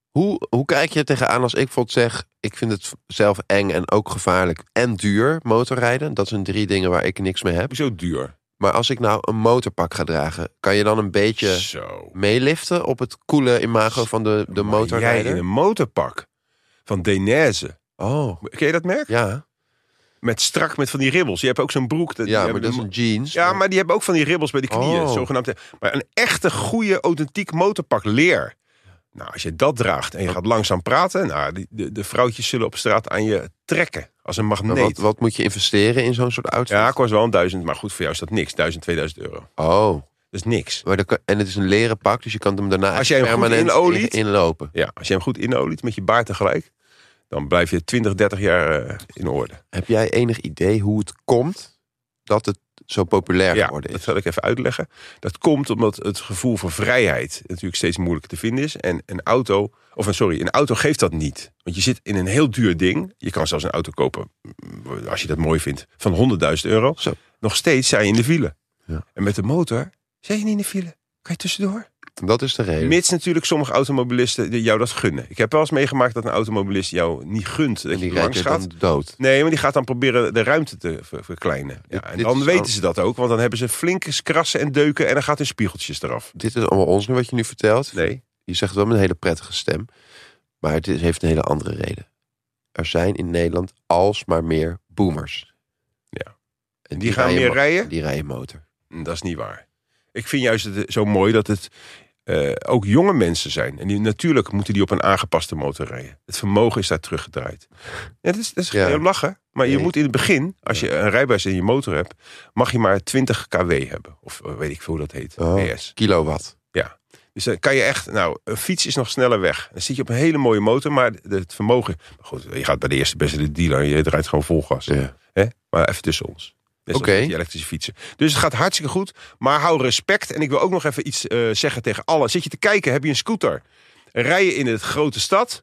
Hoe, hoe kijk je er tegenaan als ik bijvoorbeeld zeg... ik vind het zelf eng en ook gevaarlijk en duur motorrijden. Dat zijn drie dingen waar ik niks mee heb. Hoezo duur? Maar als ik nou een motorpak ga dragen... kan je dan een beetje Zo. meeliften op het coole imago van de, de Maar motorrijder? jij in een motorpak van Dainese. Oh, Ken je dat merk? ja. Met strak met van die ribbels. Je hebt ook zo'n broek. Dat, die Ja, maar hebben dat is de- een jeans. Ja, maar die hebben ook van die ribbels bij de knieën. Oh. Zogenaamd. Maar een echte, goede, authentiek motorpak leer. Nou, als je dat draagt en je gaat langzaam praten... Nou, die, de, de vrouwtjes zullen op straat aan je trekken. Als een Maar magneet. wat, wat moet je investeren in zo'n soort outfit? Ja, kost wel een duizend. Maar goed, voor jou is dat niks. Duizend, tweeduizend euro. Oh, Dat is niks. maar dan kan- en het is een leren pak, dus je kan hem daarna Als jij hem goed permanent inoliet- in- inlopen. Ja, als je hem goed inoliet met je baard tegelijk... dan blijf je twintig, dertig jaar uh, in orde. Heb jij enig idee hoe het komt dat het zo populair Ja, geworden dat is? zal ik even uitleggen. Dat komt omdat het gevoel voor vrijheid natuurlijk steeds moeilijker te vinden is. En een auto, of een, sorry, een auto geeft dat niet. Want je zit in een heel duur ding. Je kan zelfs een auto kopen, als je dat mooi vindt, van honderdduizend euro. Zo. Nog steeds zijn je in de file. Ja. En met de motor zijn je niet in de file. Kan je tussendoor? Dat is de reden. Mits natuurlijk sommige automobilisten jou dat gunnen. Ik heb wel eens meegemaakt dat een automobilist jou niet gunt dat en die je rijdt langs je gaat. dan dood. Nee, maar die gaat dan proberen de ruimte te ver- verkleinen. Ja, Dit- en dit dan is weten al- ze dat ook, want dan hebben ze flinke krassen en deuken en dan gaat hun spiegeltjes eraf. Dit is allemaal onzin wat je nu vertelt. Nee. Je zegt het wel met een hele prettige stem. Maar het is, heeft een hele andere reden. Er zijn in Nederland alsmaar meer boomers. Ja. En Die gaan meer mo- rijden? Die rijden motor. Dat is niet waar. Ik vind juist het zo mooi dat het uh, ook jonge mensen zijn. En die, natuurlijk moeten die op een aangepaste motor rijden. Het vermogen is daar teruggedraaid. Ja, dat is, dat is Ja. geen lachen. Maar je Nee. moet in het begin, als je een rijbewijs in je motor hebt... mag je maar twintig kilowatt hebben. Of uh, weet ik veel hoe dat heet. Oh, P S. kilowatt. Dus dan kan je echt... Nou, een fiets is nog sneller weg. Dan zit je op een hele mooie motor, maar de- het vermogen... Maar goed, je gaat bij de eerste beste de dealer en je rijdt gewoon vol gas. Ja. Hè? Maar even tussen ons. Net zoals Oké. met die elektrische fietsen. Dus het gaat hartstikke goed. Maar hou respect. En ik wil ook nog even iets uh, zeggen tegen allen. Zit je te kijken, heb je een scooter? Rij je in een grote stad?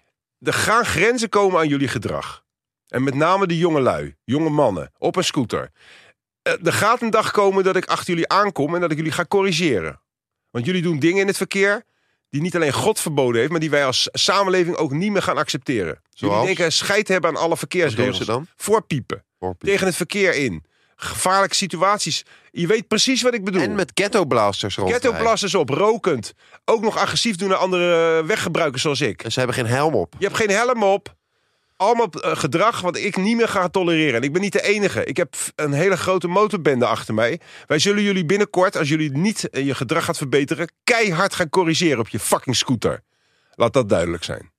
Er gaan grenzen komen aan jullie gedrag. En met name de jonge lui, jonge mannen, op een scooter. Uh, er gaat een dag komen dat ik achter jullie aankom en dat ik jullie ga corrigeren. Want jullie doen dingen in het verkeer die niet alleen God verboden heeft, maar die wij als samenleving ook niet meer gaan accepteren. Jullie Zoals? denken scheid te hebben aan alle Wat doen verkeersregels. ze dan? Voorpiepen. Tegen het verkeer in. Gevaarlijke situaties. Je weet precies wat ik bedoel. En met ghetto blasters rondrijden. Ghetto blasters op, rokend. Ook nog agressief doen naar andere weggebruikers zoals ik. En ze hebben geen helm op. Je hebt geen helm op. Allemaal uh, gedrag wat ik niet meer ga tolereren. En ik ben niet de enige. Ik heb een hele grote motorbende achter mij. Wij zullen jullie binnenkort, als jullie niet uh, je gedrag gaat verbeteren, keihard gaan corrigeren op je fucking scooter. Laat dat duidelijk zijn.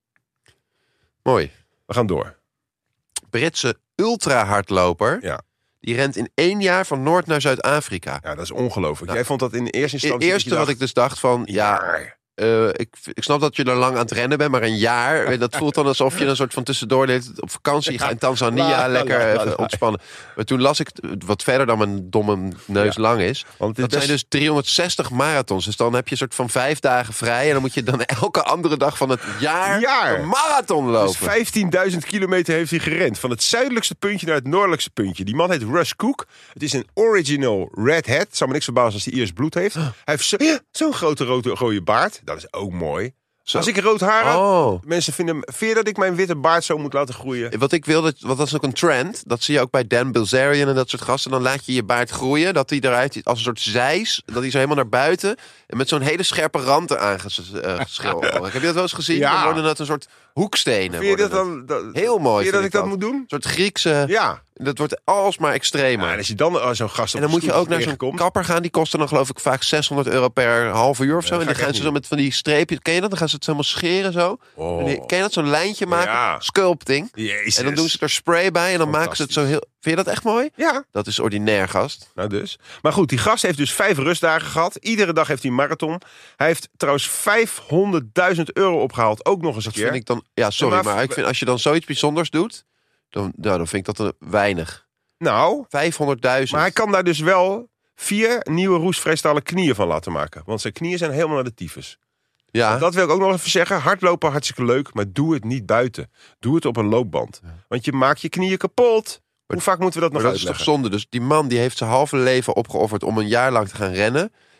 Mooi. We gaan door. Britse ultra-hardloper. Ja. Die rent in één jaar van Noord naar Zuid-Afrika. Ja, dat is ongelooflijk. Nou, Jij vond dat in de eerste Het instantie... eerste dat je wat ik dus dacht van... Ja, dacht, Uh, ik, ik snap dat je er lang aan het rennen bent, maar een jaar... dat voelt dan alsof je een soort van tussendoor de hele tijd op vakantie gaat in Tanzania. La, la, lekker la, la, even la. ontspannen. Maar toen las ik, het, wat verder dan mijn domme neus Ja. lang is... Want dat het zijn is dus driehonderdzestig marathons. Dus dan heb je een soort van vijf dagen vrij... en dan moet je dan elke andere dag van het jaar, Jaar. een marathon lopen. Dus vijftienduizend kilometer heeft hij gerend. Van het zuidelijkste puntje naar het noordelijkste puntje. Die man heet Russ Cook. Het is een original red hat. Het zou me niks verbazen als hij Iers bloed heeft. Hij heeft zo- ja, zo'n grote rode, rode baard. Dat is ook mooi. Zo. Als ik rood haar heb, Oh. mensen vinden... Vind je dat ik mijn witte baard zo moet laten groeien? Wat ik wilde, wat dat is ook een trend. Dat zie je ook bij Dan Bilzerian en dat soort gasten. Dan laat je je baard groeien. Dat hij eruit ziet als een soort zeis. Dat hij zo helemaal naar buiten. En met zo'n hele scherpe rand eraan geschilderd. Heb je dat wel eens gezien? Ja. Dan worden dat een soort hoekstenen. Vind je dat worden het. dan... dat- Heel mooi. Vind je dat vind ik dat moet doen? Een soort Griekse... Ja. Dat wordt alsmaar extremer. Ja, en als je dan uh, zo'n gast op En dan moet je de ook naar scooter zo'n tegenkomt- kapper gaan. Die kosten dan geloof ik vaak zeshonderd euro per half uur of zo. Ja, en ga dan ik gaan echt ze niet zo met van die streepjes. Ken je dat? Dan gaan ze het helemaal scheren zo. Oh. En die- ken je dat? Zo'n lijntje maken? Ja. Sculpting. Jezus. En dan doen ze er spray bij. En dan maken ze het zo heel... Vind je dat echt mooi? Ja, Dat is ordinair, gast. nou dus. Maar goed, die gast heeft dus vijf rustdagen gehad. Iedere dag heeft hij een marathon. Hij heeft trouwens vijfhonderdduizend euro opgehaald. Ook nog eens een Dat keer. vind ik dan... Ja, sorry, Ja, maar- maar, ik vind als je dan zoiets bijzonders doet... Dan, nou, dan vind ik dat een weinig. Nou, vijfhonderdduizend. maar hij kan daar dus wel vier nieuwe roestvrijstalen knieën van laten maken. Want zijn knieën zijn helemaal naar de tyfus. Ja, Dat wil ik ook nog even zeggen. Hardlopen hartstikke leuk, maar doe het niet buiten. Doe het op een loopband. Want je maakt je knieën kapot. Hoe vaak moeten we dat maar nog dat is toch uitleggen? zonde. Dus die man die heeft zijn halve leven opgeofferd... om een jaar lang te gaan rennen.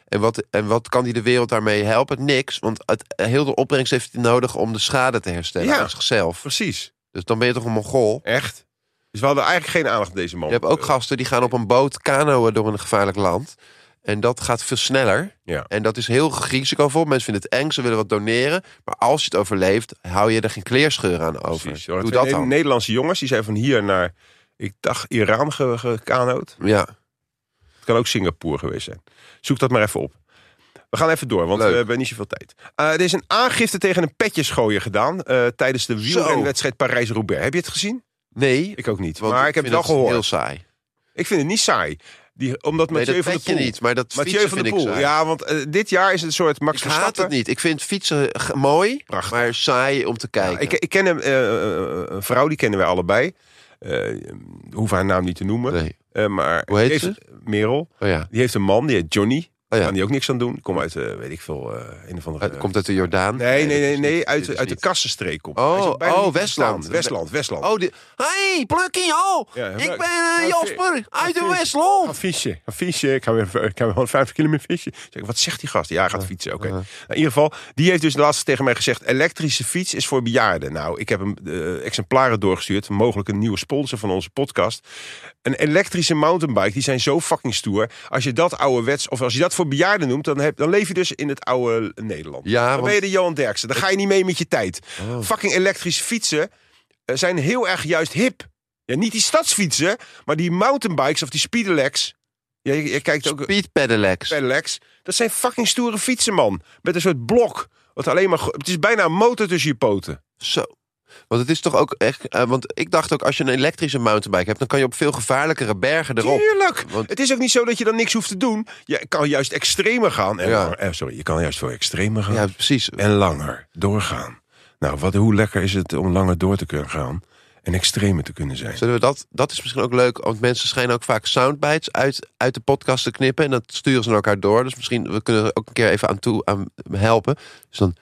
En wat, en wat kan hij de wereld daarmee helpen? Niks, want het, heel de opbrengst heeft hij nodig om de schade te herstellen Ja. aan zichzelf. Precies. Dus dan ben je toch een Mongool? Echt. Dus we hadden eigenlijk geen aandacht voor deze man. Je hebt ook Eh, gasten die gaan op een boot kanoën door een gevaarlijk land. En dat gaat veel sneller. Ja. En dat is heel risicovol. Mensen vinden het eng, ze willen wat doneren. Maar als je het overleeft, hou je er geen kleerscheur aan over. Precies. Er waren Doe twee dat Ne- dan. Nederlandse jongens, die zijn van hier naar, ik dacht, Iran ge- gekanoot. Ja. Het kan ook Singapore geweest zijn. Zoek dat maar even op. We gaan even door, want Leuk. we hebben niet zoveel tijd. Uh, er is een aangifte tegen een petjesgooier gedaan uh, tijdens de wielrenwedstrijd Parijs-Roubaix. Heb je het gezien? Nee, Ik ook niet. want Maar ik heb het vind wel gehoord. heel saai. Ik vind het niet saai. Die, omdat Nee, Mathieu dat van der weet je Poel... niet, maar dat Mathieu fietsen van der vind ik Poel. saai. Ja, want uh, dit jaar is het een soort Max Ik haat Verstappen. het niet. Ik vind fietsen g- mooi, Prachtig. maar saai om te kijken. Ja, ik, ik ken hem, uh, een vrouw, die kennen wij allebei. Uh, hoef haar naam niet te noemen. Nee. Uh, maar Hoe heet die ze? heeft, Merel. Oh ja. Die heeft een man, die heet Johnny. Oh ja. Kan die ook niks aan doen. Komt uit, uh, weet ik veel, uh, een of andere... Het komt uit de Jordaan. Nee, nee, dat nee, is nee, niet- uit, dit is uit de niet. Kassenstreek komt. Oh, Hij is ook bijna oh, niet te Westland. verstaan. Westland, Westland. Oh, die... Hey, Plukkie, oh! Ja, ik maar- ben maar- uh, Jasper uit de Ga Westland. fietsen, ga fietsen. Ik ga weer, ik ga weer gewoon vijf kilometer fietsen. Zeg, wat zegt die gast? Ja, hij gaat fietsen. Oké. Nou, in ieder geval, die heeft dus laatst tegen mij gezegd: elektrische fiets is voor bejaarden. Nou, ik heb hem uh, exemplaren doorgestuurd. Mogelijk een nieuwe sponsor van onze podcast. Een elektrische mountainbike, die zijn zo fucking stoer. Als je dat ouderwets, of als je dat voor bejaarden noemt, dan, heb, dan leef je dus in het oude Nederland. Ja, dan want- ben je de Johan Derksen. Dan ga je niet mee met je tijd. Oh. Fucking elektrische fietsen uh, zijn heel erg juist hip. Ja, niet die stadsfietsen, maar die mountainbikes of die speedelecs. Ja, je, je kijkt ook Speed pedelecs. pedelecs. Dat zijn fucking stoere fietsen, man. Met een soort blok. Wat alleen maar, het is bijna een motor tussen je poten. Zo. Want het is toch ook echt... Uh, want ik dacht ook, als je een elektrische mountainbike hebt, dan kan je op veel gevaarlijkere bergen erop. Tuurlijk. Want- Het is ook niet zo dat je dan niks hoeft te doen. Je kan juist extremer gaan. En Ja. langer- eh, sorry, je kan juist veel extremer gaan. Ja, precies. En langer doorgaan. Nou, wat, hoe lekker is het om langer door te kunnen gaan. En extremer te kunnen zijn. Zullen we dat, dat is misschien ook leuk, want mensen schijnen ook vaak soundbites uit, uit de podcast te knippen. En dat sturen ze naar elkaar door. Dus misschien we kunnen er ook een keer even aan toe aan helpen. Dus dan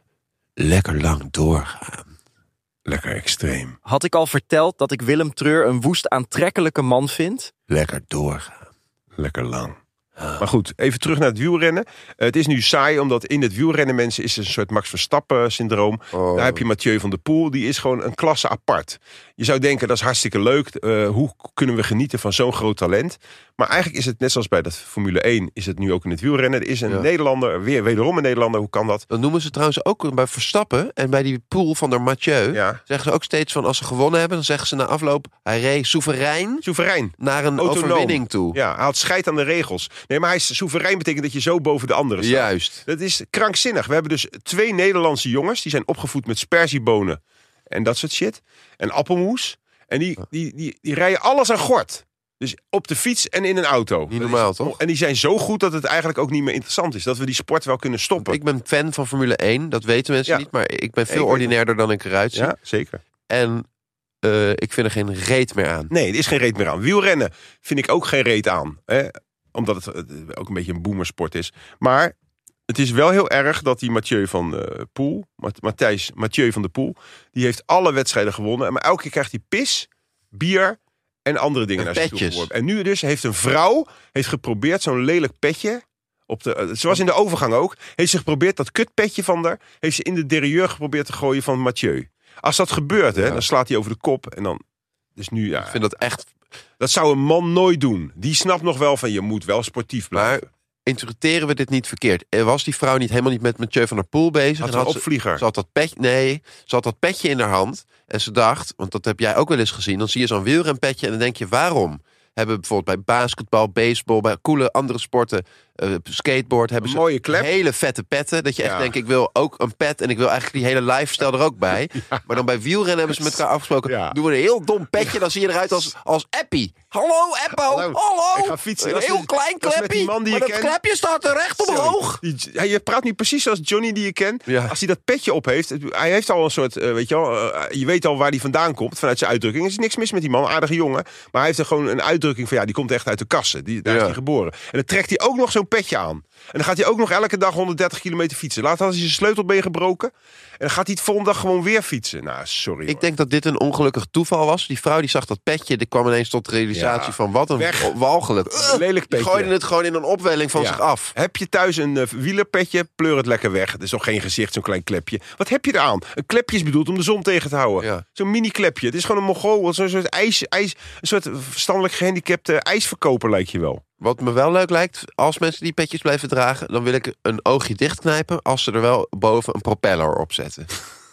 lekker lang doorgaan. Lekker extreem. Had ik al verteld dat ik Willem Treur een woest aantrekkelijke man vind? Lekker doorgaan. Lekker lang. Maar goed, even terug naar het wielrennen. Uh, het is nu saai, omdat in het wielrennen mensen is er een soort Max Verstappen-syndroom. Oh. Daar heb je Mathieu van der Poel, die is gewoon een klasse apart. Je zou denken, dat is hartstikke leuk. Uh, hoe kunnen we genieten van zo'n groot talent? Maar eigenlijk is het net zoals bij dat Formule één, is het nu ook in het wielrennen. Er is een Ja. Nederlander, weer wederom een Nederlander, hoe kan dat? Dan noemen ze trouwens ook bij Verstappen en bij die Poel van der Mathieu. Ja. Zeggen ze ook steeds van als ze gewonnen hebben, dan zeggen ze na afloop, hij reed soeverein Soeverein. naar een Autonoom. overwinning toe. Ja, hij had scheid aan de regels. Nee, maar hij is soeverein, betekent dat je zo boven de anderen staat. Juist. Dat is krankzinnig. We hebben dus twee Nederlandse jongens. Die zijn opgevoed met sperziebonen en dat soort shit. En appelmoes. En die, die, die, die rijden alles aan gort. Dus op de fiets en in een auto. Niet Dat normaal, is- toch? En die zijn zo goed dat het eigenlijk ook niet meer interessant is. Dat we die sport wel kunnen stoppen. Ik ben fan van Formule één, dat weten mensen Ja. niet. Maar ik ben Ik veel weet ordinairder dan ik eruit zie. Ja, zeker. En uh, ik vind er geen reet meer aan. Nee, er is geen reet meer aan. Wielrennen vind ik ook geen reet aan. Hè? Omdat het uh, ook een beetje een boomersport is. Maar het is wel heel erg dat die Mathieu van uh, Poel, Mat- Matthijs Mathieu van der Poel, die heeft alle wedstrijden gewonnen. Maar elke keer krijgt hij pis, bier en andere dingen En naar zich toe petjes. geworpen. En nu dus heeft een vrouw heeft geprobeerd zo'n lelijk petje. Op de, uh, zoals in de overgang ook. Heeft ze geprobeerd dat kutpetje van haar. Heeft ze in de derailleur geprobeerd te gooien van Mathieu. Als dat gebeurt, hè, Ja. dan slaat hij over de kop. En dan. Dus nu, ja. Ik vind dat echt... Dat zou een man nooit doen. Die snapt nog wel van je moet wel sportief blijven. Maar interpreteren we dit niet verkeerd? Er was die vrouw niet helemaal niet met Mathieu van der Poel bezig? Had En een had ze, opvlieger. ze had dat petje, nee, ze had dat petje in haar hand. En ze dacht, want dat heb jij ook wel eens gezien. Dan zie je zo'n wielrenpetje en dan denk je, waarom? Hebben bijvoorbeeld bij basketbal, baseball, bij coole andere sporten, uh, skateboard, hebben Een ze mooie klep. hele vette petten. Dat je echt Ja. denkt, ik wil ook een pet en ik wil eigenlijk die hele lifestyle er ook bij. Maar dan bij wielrennen hebben ze met elkaar afgesproken, Ja. doen we een heel dom petje, dan zie je eruit als, als Appie. Hallo Eppo, hallo. Ik ga fietsen. Een Dat is heel met- klein dat is met die klepje, man die maar je dat kent. klepje staat er recht omhoog. Die- ja, je praat nu precies zoals Johnny die je kent. Ja. Als hij dat petje op heeft. Hij heeft al een soort, uh, weet je wel. Uh, je weet al waar hij vandaan komt. Vanuit zijn uitdrukking. Er is niks mis met die man. Aardige jongen. Maar hij heeft er gewoon een uitdrukking van. Ja, die komt echt uit de kassen. Die, daar Ja. is hij geboren. En dan trekt hij ook nog zo'n zo'n petje aan. En dan gaat hij ook nog elke dag honderddertig kilometer fietsen. Later had hij zijn sleutelbeen gebroken. En dan gaat hij het volgende dag gewoon weer fietsen. Nou, sorry. Ik hoor. denk dat dit een ongelukkig toeval was. Die vrouw die zag dat petje, die kwam ineens tot de realisatie Ja. van wat een Weg. walgelijk. Een lelijk Die petje. gooide het gewoon in een opwelling van Ja. zich af. Heb je thuis een uh, wielerpetje, pleur het lekker weg. Het is toch geen gezicht, zo'n klein klepje. Wat heb je eraan? Een klepje is bedoeld om de zon tegen te houden. Ja. Zo'n mini-klepje. Het is gewoon een Mongool. Zo'n soort, ijs, ijs, een soort verstandelijk gehandicapte ijsverkoper lijkt je wel. Wat me wel leuk lijkt, als mensen die petjes blijven dragen, dan wil ik een oogje dichtknijpen als ze er wel boven een propeller op zetten.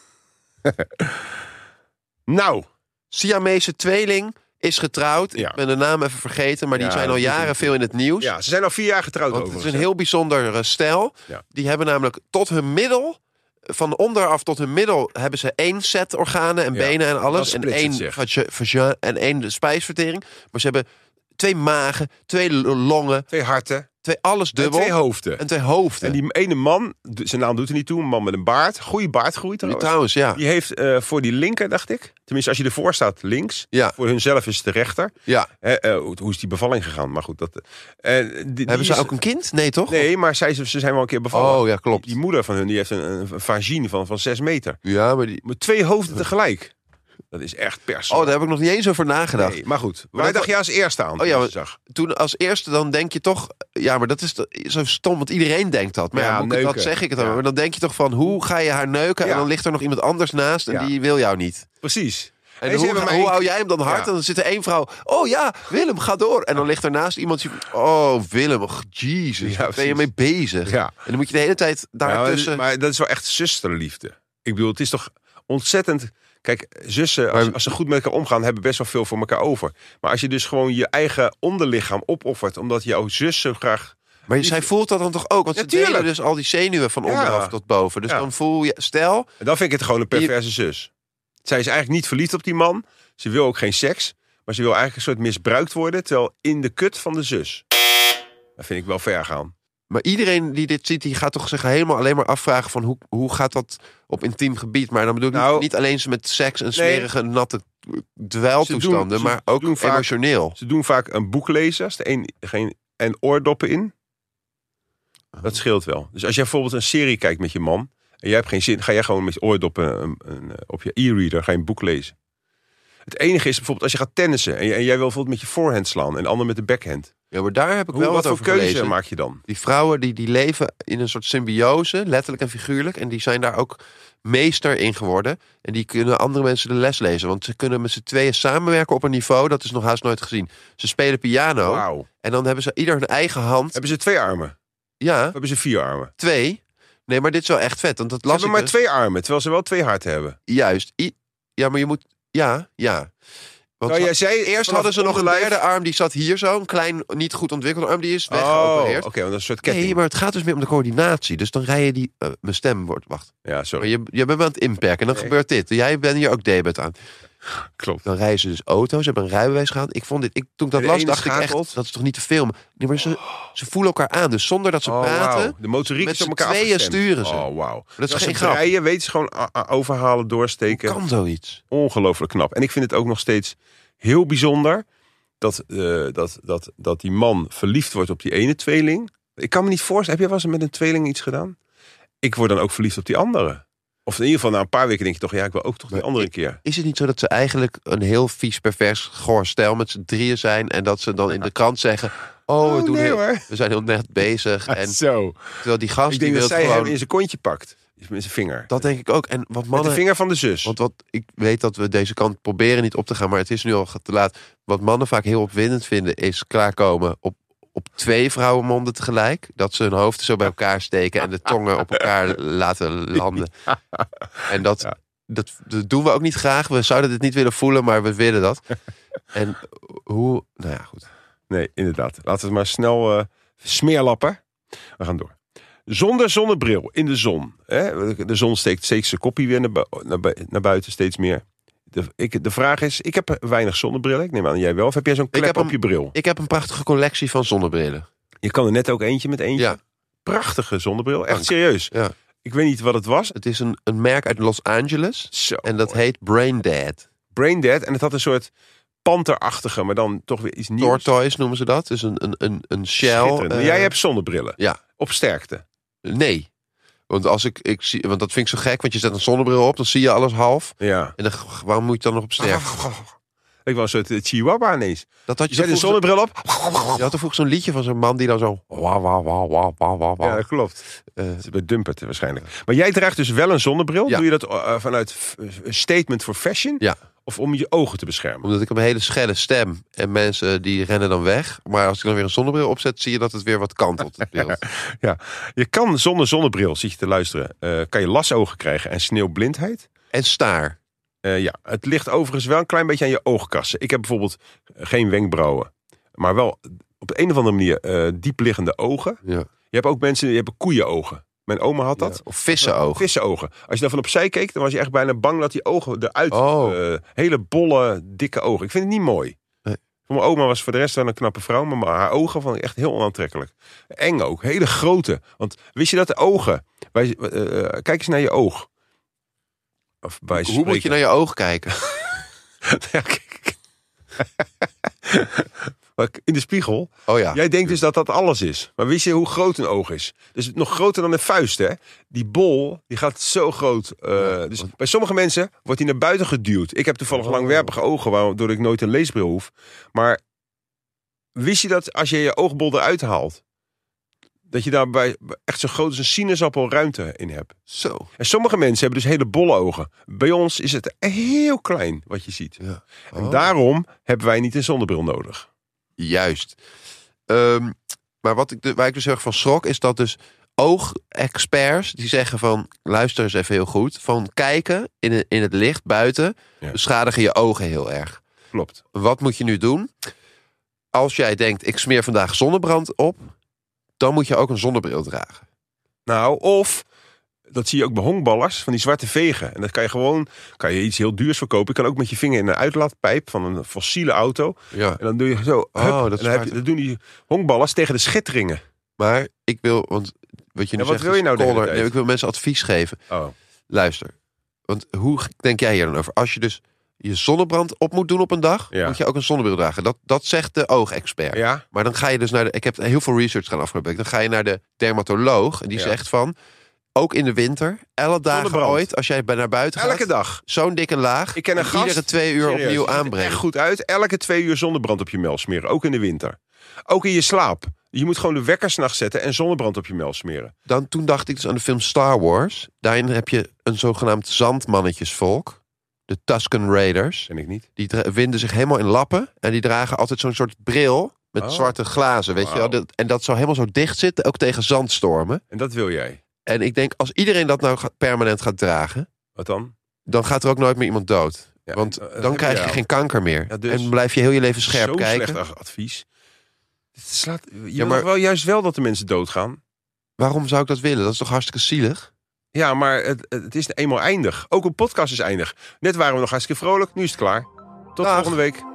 Nou, Siamese tweeling is getrouwd. Ja. Ik ben de naam even vergeten, maar die Ja, zijn al dat doet jaren niet. veel in het nieuws. ja, ze zijn al vier jaar getrouwd Want het is overigens, een heel bijzonder uh, stijl. Ja. Die hebben namelijk tot hun middel, van onderaf tot hun middel, hebben ze één set organen en Ja, benen en dat alles. En splitst het één zich. vagi- vagin en één spijsvertering. Maar ze hebben twee magen, twee l- longen, Twee harten twee alles en dubbel. twee hoofden. En twee hoofden. En die ene man, d- zijn naam doet er niet toe, een man met een baard. Goeie baardgroei Die trouwens. trouwens, ja. Die heeft uh, voor die linker, dacht ik. Tenminste, als je ervoor staat, links. Ja. Voor hunzelf is het de rechter. ja. Hè, uh, hoe hoe is die bevalling gegaan? Maar goed, dat. Uh, die, die Hebben ze is- ook een kind? Nee, toch? Nee, maar zij, ze zijn wel een keer bevallen. Oh, ja, klopt. Die, die moeder van hun die heeft een, een vagine van, van zes meter. Ja, maar die... Met twee hoofden tegelijk. Dat is echt pers. Oh, daar heb ik nog niet eens over nagedacht. Nee, maar goed. Maar Waar dat dacht je als eerste aan? Oh ja, toen je maar- ze zag? Toen als eerste dan denk je toch... Ja, maar dat is to- zo stom, want iedereen denkt dat. Maar ja, Ja, moet ik het- dat neuken. zeg ik het dan. Ja. Maar dan denk je toch van, hoe ga je haar neuken? Ja. En dan ligt er nog iemand anders naast en Ja. die wil jou niet. Precies. En ze hoe, hebben mij- hoe hou jij hem dan hard? Ja. En dan zit er één vrouw... Oh ja, Willem, ga door. En dan ligt er naast iemand... die- Oh, Willem, oh, jezus, Ja, waar ben je precies. mee bezig? Ja. En dan moet je de hele tijd Ja, maar, daartussen... maar dat is wel echt zusterliefde. Ik bedoel, het is toch ontzettend... Kijk, zussen, als, Maar- als ze goed met elkaar omgaan, hebben best wel veel voor elkaar over. Maar als je dus gewoon je eigen onderlichaam opoffert, omdat jouw zus zo graag... Maar zij voelt dat dan toch ook? Want ze Natuurlijk. delen dus al die zenuwen van Ja. onderaf tot boven. Dus Ja. dan voel je... Stel, En dan vind ik het gewoon een perverse zus. Zij is eigenlijk niet verliefd op die man. Ze wil ook geen seks. Maar ze wil eigenlijk een soort misbruikt worden, terwijl in de kut van de zus. Dat vind ik wel ver gaan. maar iedereen die dit ziet, die gaat toch zich helemaal alleen maar afvragen van hoe, hoe gaat dat op intiem gebied? Maar dan bedoel ik Nou, niet, niet alleen met seks en smerige, natte dweltoestanden, Ze doen- ze maar ook doen vaak- emotioneel. Ze doen vaak een boek lezen, als de een geen en oordoppen in. Dat scheelt wel. Dus als jij bijvoorbeeld een serie kijkt met je man en jij hebt geen zin, ga jij gewoon met je oordoppen een, een, op je e-reader ga je een boek lezen. Het enige is bijvoorbeeld als je gaat tennissen en, je, en jij wil bijvoorbeeld met je voorhand slaan en de ander met de backhand. Ja, maar daar heb ik Hoe, wel wat wat voor over keuze gelezen. maak je dan? Die vrouwen die, die leven in een soort symbiose, letterlijk en figuurlijk. En die zijn daar ook meester in geworden. En die kunnen andere mensen de les lezen. Want ze kunnen met z'n tweeën samenwerken op een niveau, dat is nog haast nooit gezien. Ze spelen piano Wauw. en dan hebben ze ieder hun eigen hand. Hebben ze twee armen? Ja, Of hebben ze vier armen? twee. Nee, maar dit is wel echt vet. Want dat Ze las hebben ik maar dus. twee armen, terwijl ze wel twee harten hebben. Juist. I- ja, maar je moet... Ja, ja. Want Nou, ze- jij zei eerst vanaf hadden ze het nog een onderlijf- derde arm, die zat hier zo. Een klein, niet goed ontwikkelde arm, die is Oh, weggeopereerd. oké, want dat is een soort ketting. Nee, maar het gaat dus meer om de coördinatie. Dus dan rij je die... eh, mijn stem wordt... Wacht. Ja, Maar sorry. je, je bent aan het inperken en dan Nee. gebeurt dit. Jij bent hier ook debet aan. Klopt. Dan rijden ze dus auto's, ze hebben een rijbewijs gehad. Ik vond dit... Ik, toen ik dat En de las, ene dacht ik schakelt. echt... Dat is toch niet te filmen? Nee, maar ze, ze voelen elkaar aan. Dus zonder dat ze Oh, praten... wauw. De motoriek met is op z'n elkaar tweeën afgestemd. sturen ze. Oh, wauw. Dat is Als geen ze grap. rijden, weten ze gewoon ah, ah, overhalen, Hoe doorsteken. kan zoiets? Ongelooflijk knap. En ik vind het ook nog steeds heel bijzonder dat, eh, dat, dat, dat die man verliefd wordt op die ene tweeling. Ik kan me niet voorstellen, heb jij wel eens met een tweeling iets gedaan? Ik word dan ook verliefd op die andere. Of in ieder geval na een paar weken denk je toch, ja, ik wil ook toch die Maar andere ik- keer. Is het niet zo dat ze eigenlijk een heel vies, pervers, goor stel met z'n drieën zijn... en dat ze dan in de krant zeggen... Oh, we, doen nee, heel, hoor. we zijn heel net bezig. En Zo. terwijl die gast Ik die denk wil dat zij gewoon... hem in zijn kontje pakt. Met zijn vinger. Dat denk ik ook. En wat Met mannen... de vinger van de zus. Want wat ik weet dat we deze kant proberen niet op te gaan, maar het is nu al te laat. Wat mannen vaak heel opwindend vinden, is klaarkomen op, op twee vrouwenmonden tegelijk. Dat ze hun hoofden zo bij elkaar steken en de tongen op elkaar laten landen. En dat, Ja. dat, dat doen we ook niet graag. We zouden dit niet willen voelen, maar we willen dat. En hoe... Nou ja, goed. Nee, inderdaad. Laten we het maar snel uh, smeerlappen. We gaan door. Zonder zonnebril in de zon. Hè? De zon steekt steeds zijn koppie weer naar, bu naar, bu naar buiten, steeds meer. De, ik, de vraag is, ik heb weinig zonnebrillen. Ik neem aan, jij wel. Of heb jij zo'n klep heb op een- je bril? Ik heb een prachtige collectie van zonnebrillen. Je kan er net ook eentje met eentje. Ja. Prachtige zonnebril. Echt Dank. serieus. Ja. Ik weet niet wat het was. Het is een, een merk uit Los Angeles. Zo, En dat mooi. heet Brain Dead. Brain Dead. En het had een soort panterachtige, maar dan toch weer iets nieuws. Tortoise noemen ze dat. Dus een, een, een, een shell. Schitterend. Maar uh, jij hebt zonnebrillen. Ja. Op sterkte. Nee. Want, als ik, ik zie, want dat vind ik zo gek, want je zet een zonnebril op, dan zie je alles half. Ja. En dan, waarom moet je dan nog op sterkte? Ik was een soort chihuahua ineens. Dat had Je je, zet een zo vroeger- zonnebril op. je had er vroeger zo'n liedje van zo'n man die dan zo... Wauw, wauw, wauw, wauw, wauw, wauw. Ja, dat klopt. Eh, Dat is bij Dumpert waarschijnlijk. Maar jij draagt dus wel een zonnebril. Ja. Doe je dat uh, vanuit f- een statement voor fashion? Ja. Of om je ogen te beschermen? Omdat ik heb een hele schelle stem. En mensen die rennen dan weg. Maar als ik dan weer een zonnebril opzet, zie je dat het weer wat kantelt, het beeld. Ja. Je kan zonder zonnebril, zit je te luisteren, uh, kan je lasogen krijgen en sneeuwblindheid. En staar. Uh, ja, het ligt overigens wel een klein beetje aan je oogkassen. Ik heb bijvoorbeeld geen wenkbrauwen. Maar wel op de een of andere manier uh, diepliggende ogen. Ja. Je hebt ook mensen die hebben koeienogen. Mijn oma had dat. Ja. Of vissenogen. Vissenogen. Als je dan van opzij keek, dan was je echt bijna bang dat die ogen eruit... Oh. Uh, hele bolle, dikke ogen. Ik vind het niet mooi. Nee. Voor mijn oma was voor de rest wel een knappe vrouw, maar haar ogen vond ik echt heel onaantrekkelijk. Eng ook, hele grote. Want wist je dat de ogen... Wij, uh, kijk eens naar je oog. Of bij Hoe moet je naar je oog kijken? ja, kijk. In de spiegel. Oh ja. Jij denkt dus dat dat alles is. Maar wist je hoe groot een oog is? Dus nog groter dan een vuist, hè? Die bol, die gaat zo groot. Uh, Ja, dus want- bij sommige mensen wordt hij naar buiten geduwd. Ik heb toevallig Oh. langwerpige ogen, waardoor ik nooit een leesbril hoef. Maar wist je dat als je je oogbol eruit haalt, dat je daarbij echt zo groot als een sinaasappel ruimte in hebt? Zo. En sommige mensen hebben dus hele bolle ogen. Bij ons is het heel klein wat je ziet. Ja. En Oh. daarom hebben wij niet een zonnebril nodig. Juist. Um, maar wat ik de, waar ik dus heel erg van schrok, is dat dus oogexperts die zeggen van, luister eens even heel goed, van kijken in, het- in het licht buiten Ja. beschadigen je ogen heel erg. Klopt. Wat moet je nu doen? Als jij denkt, ik smeer vandaag zonnebrand op, dan moet je ook een zonnebril dragen. Nou, of, dat zie je ook bij honkballers, van die zwarte vegen. En dat kan je gewoon, kan je iets heel duurs verkopen. Je kan ook met je vinger in een uitlaatpijp van een fossiele auto. Ja. En dan doe je zo, hup, Oh, dat is en dan, heb je, waar. dat doen die honkballers tegen de schitteringen. Maar ik wil, want wat je nu Ja, wat zegt, wil je is nou de hele color. tijd? Nee, ik wil mensen advies geven. Oh. Luister, want hoe denk jij hier dan over? Als je dus je zonnebrand op moet doen op een dag, Ja. moet je ook een zonnebril dragen. Dat, dat zegt de oogexpert. Ja? Maar dan ga je dus naar de... Ik heb heel veel research gedaan afgelopen week. Dan ga je naar de dermatoloog en die Ja. zegt van, ook in de winter, elke dagen Zonnebrand. ooit, als jij bij naar buiten gaat, Elke dag. zo'n dikke laag, Ik ken een en gast, iedere twee uur serieus, opnieuw die ziet er aanbrengen. echt goed uit. Elke twee uur zonnebrand op je mel smeren. Ook in de winter. Ook in je slaap. Je moet gewoon de wekker 's nachts zetten en zonnebrand op je mel smeren. Dan, toen dacht ik dus aan de film Star Wars. Daarin heb je een zogenaamd zandmannetjesvolk. De Tusken Raiders. Ken ik niet. Die dra- winden zich helemaal in lappen. En die dragen altijd zo'n soort bril met Oh. zwarte glazen. Weet je wel? Wauw. Dat- En dat zou helemaal zo dicht zitten, ook tegen zandstormen. En dat wil jij. En ik denk, als iedereen dat nou gaat- permanent gaat dragen, Wat dan? dan gaat er ook nooit meer iemand dood. Ja, Want en, uh, dan heb krijg je je al. geen kanker meer. Ja, dus- En blijf je heel je leven scherp Zo'n kijken. slecht ad- advies. Het slaat, je Ja, wil maar- wel juist wel dat de mensen doodgaan. Waarom zou ik dat willen? Dat is toch hartstikke zielig? Ja, maar het, het is eenmaal eindig. Ook een podcast is eindig. Net waren we nog hartstikke vrolijk, nu is het klaar. Tot Dag. volgende week.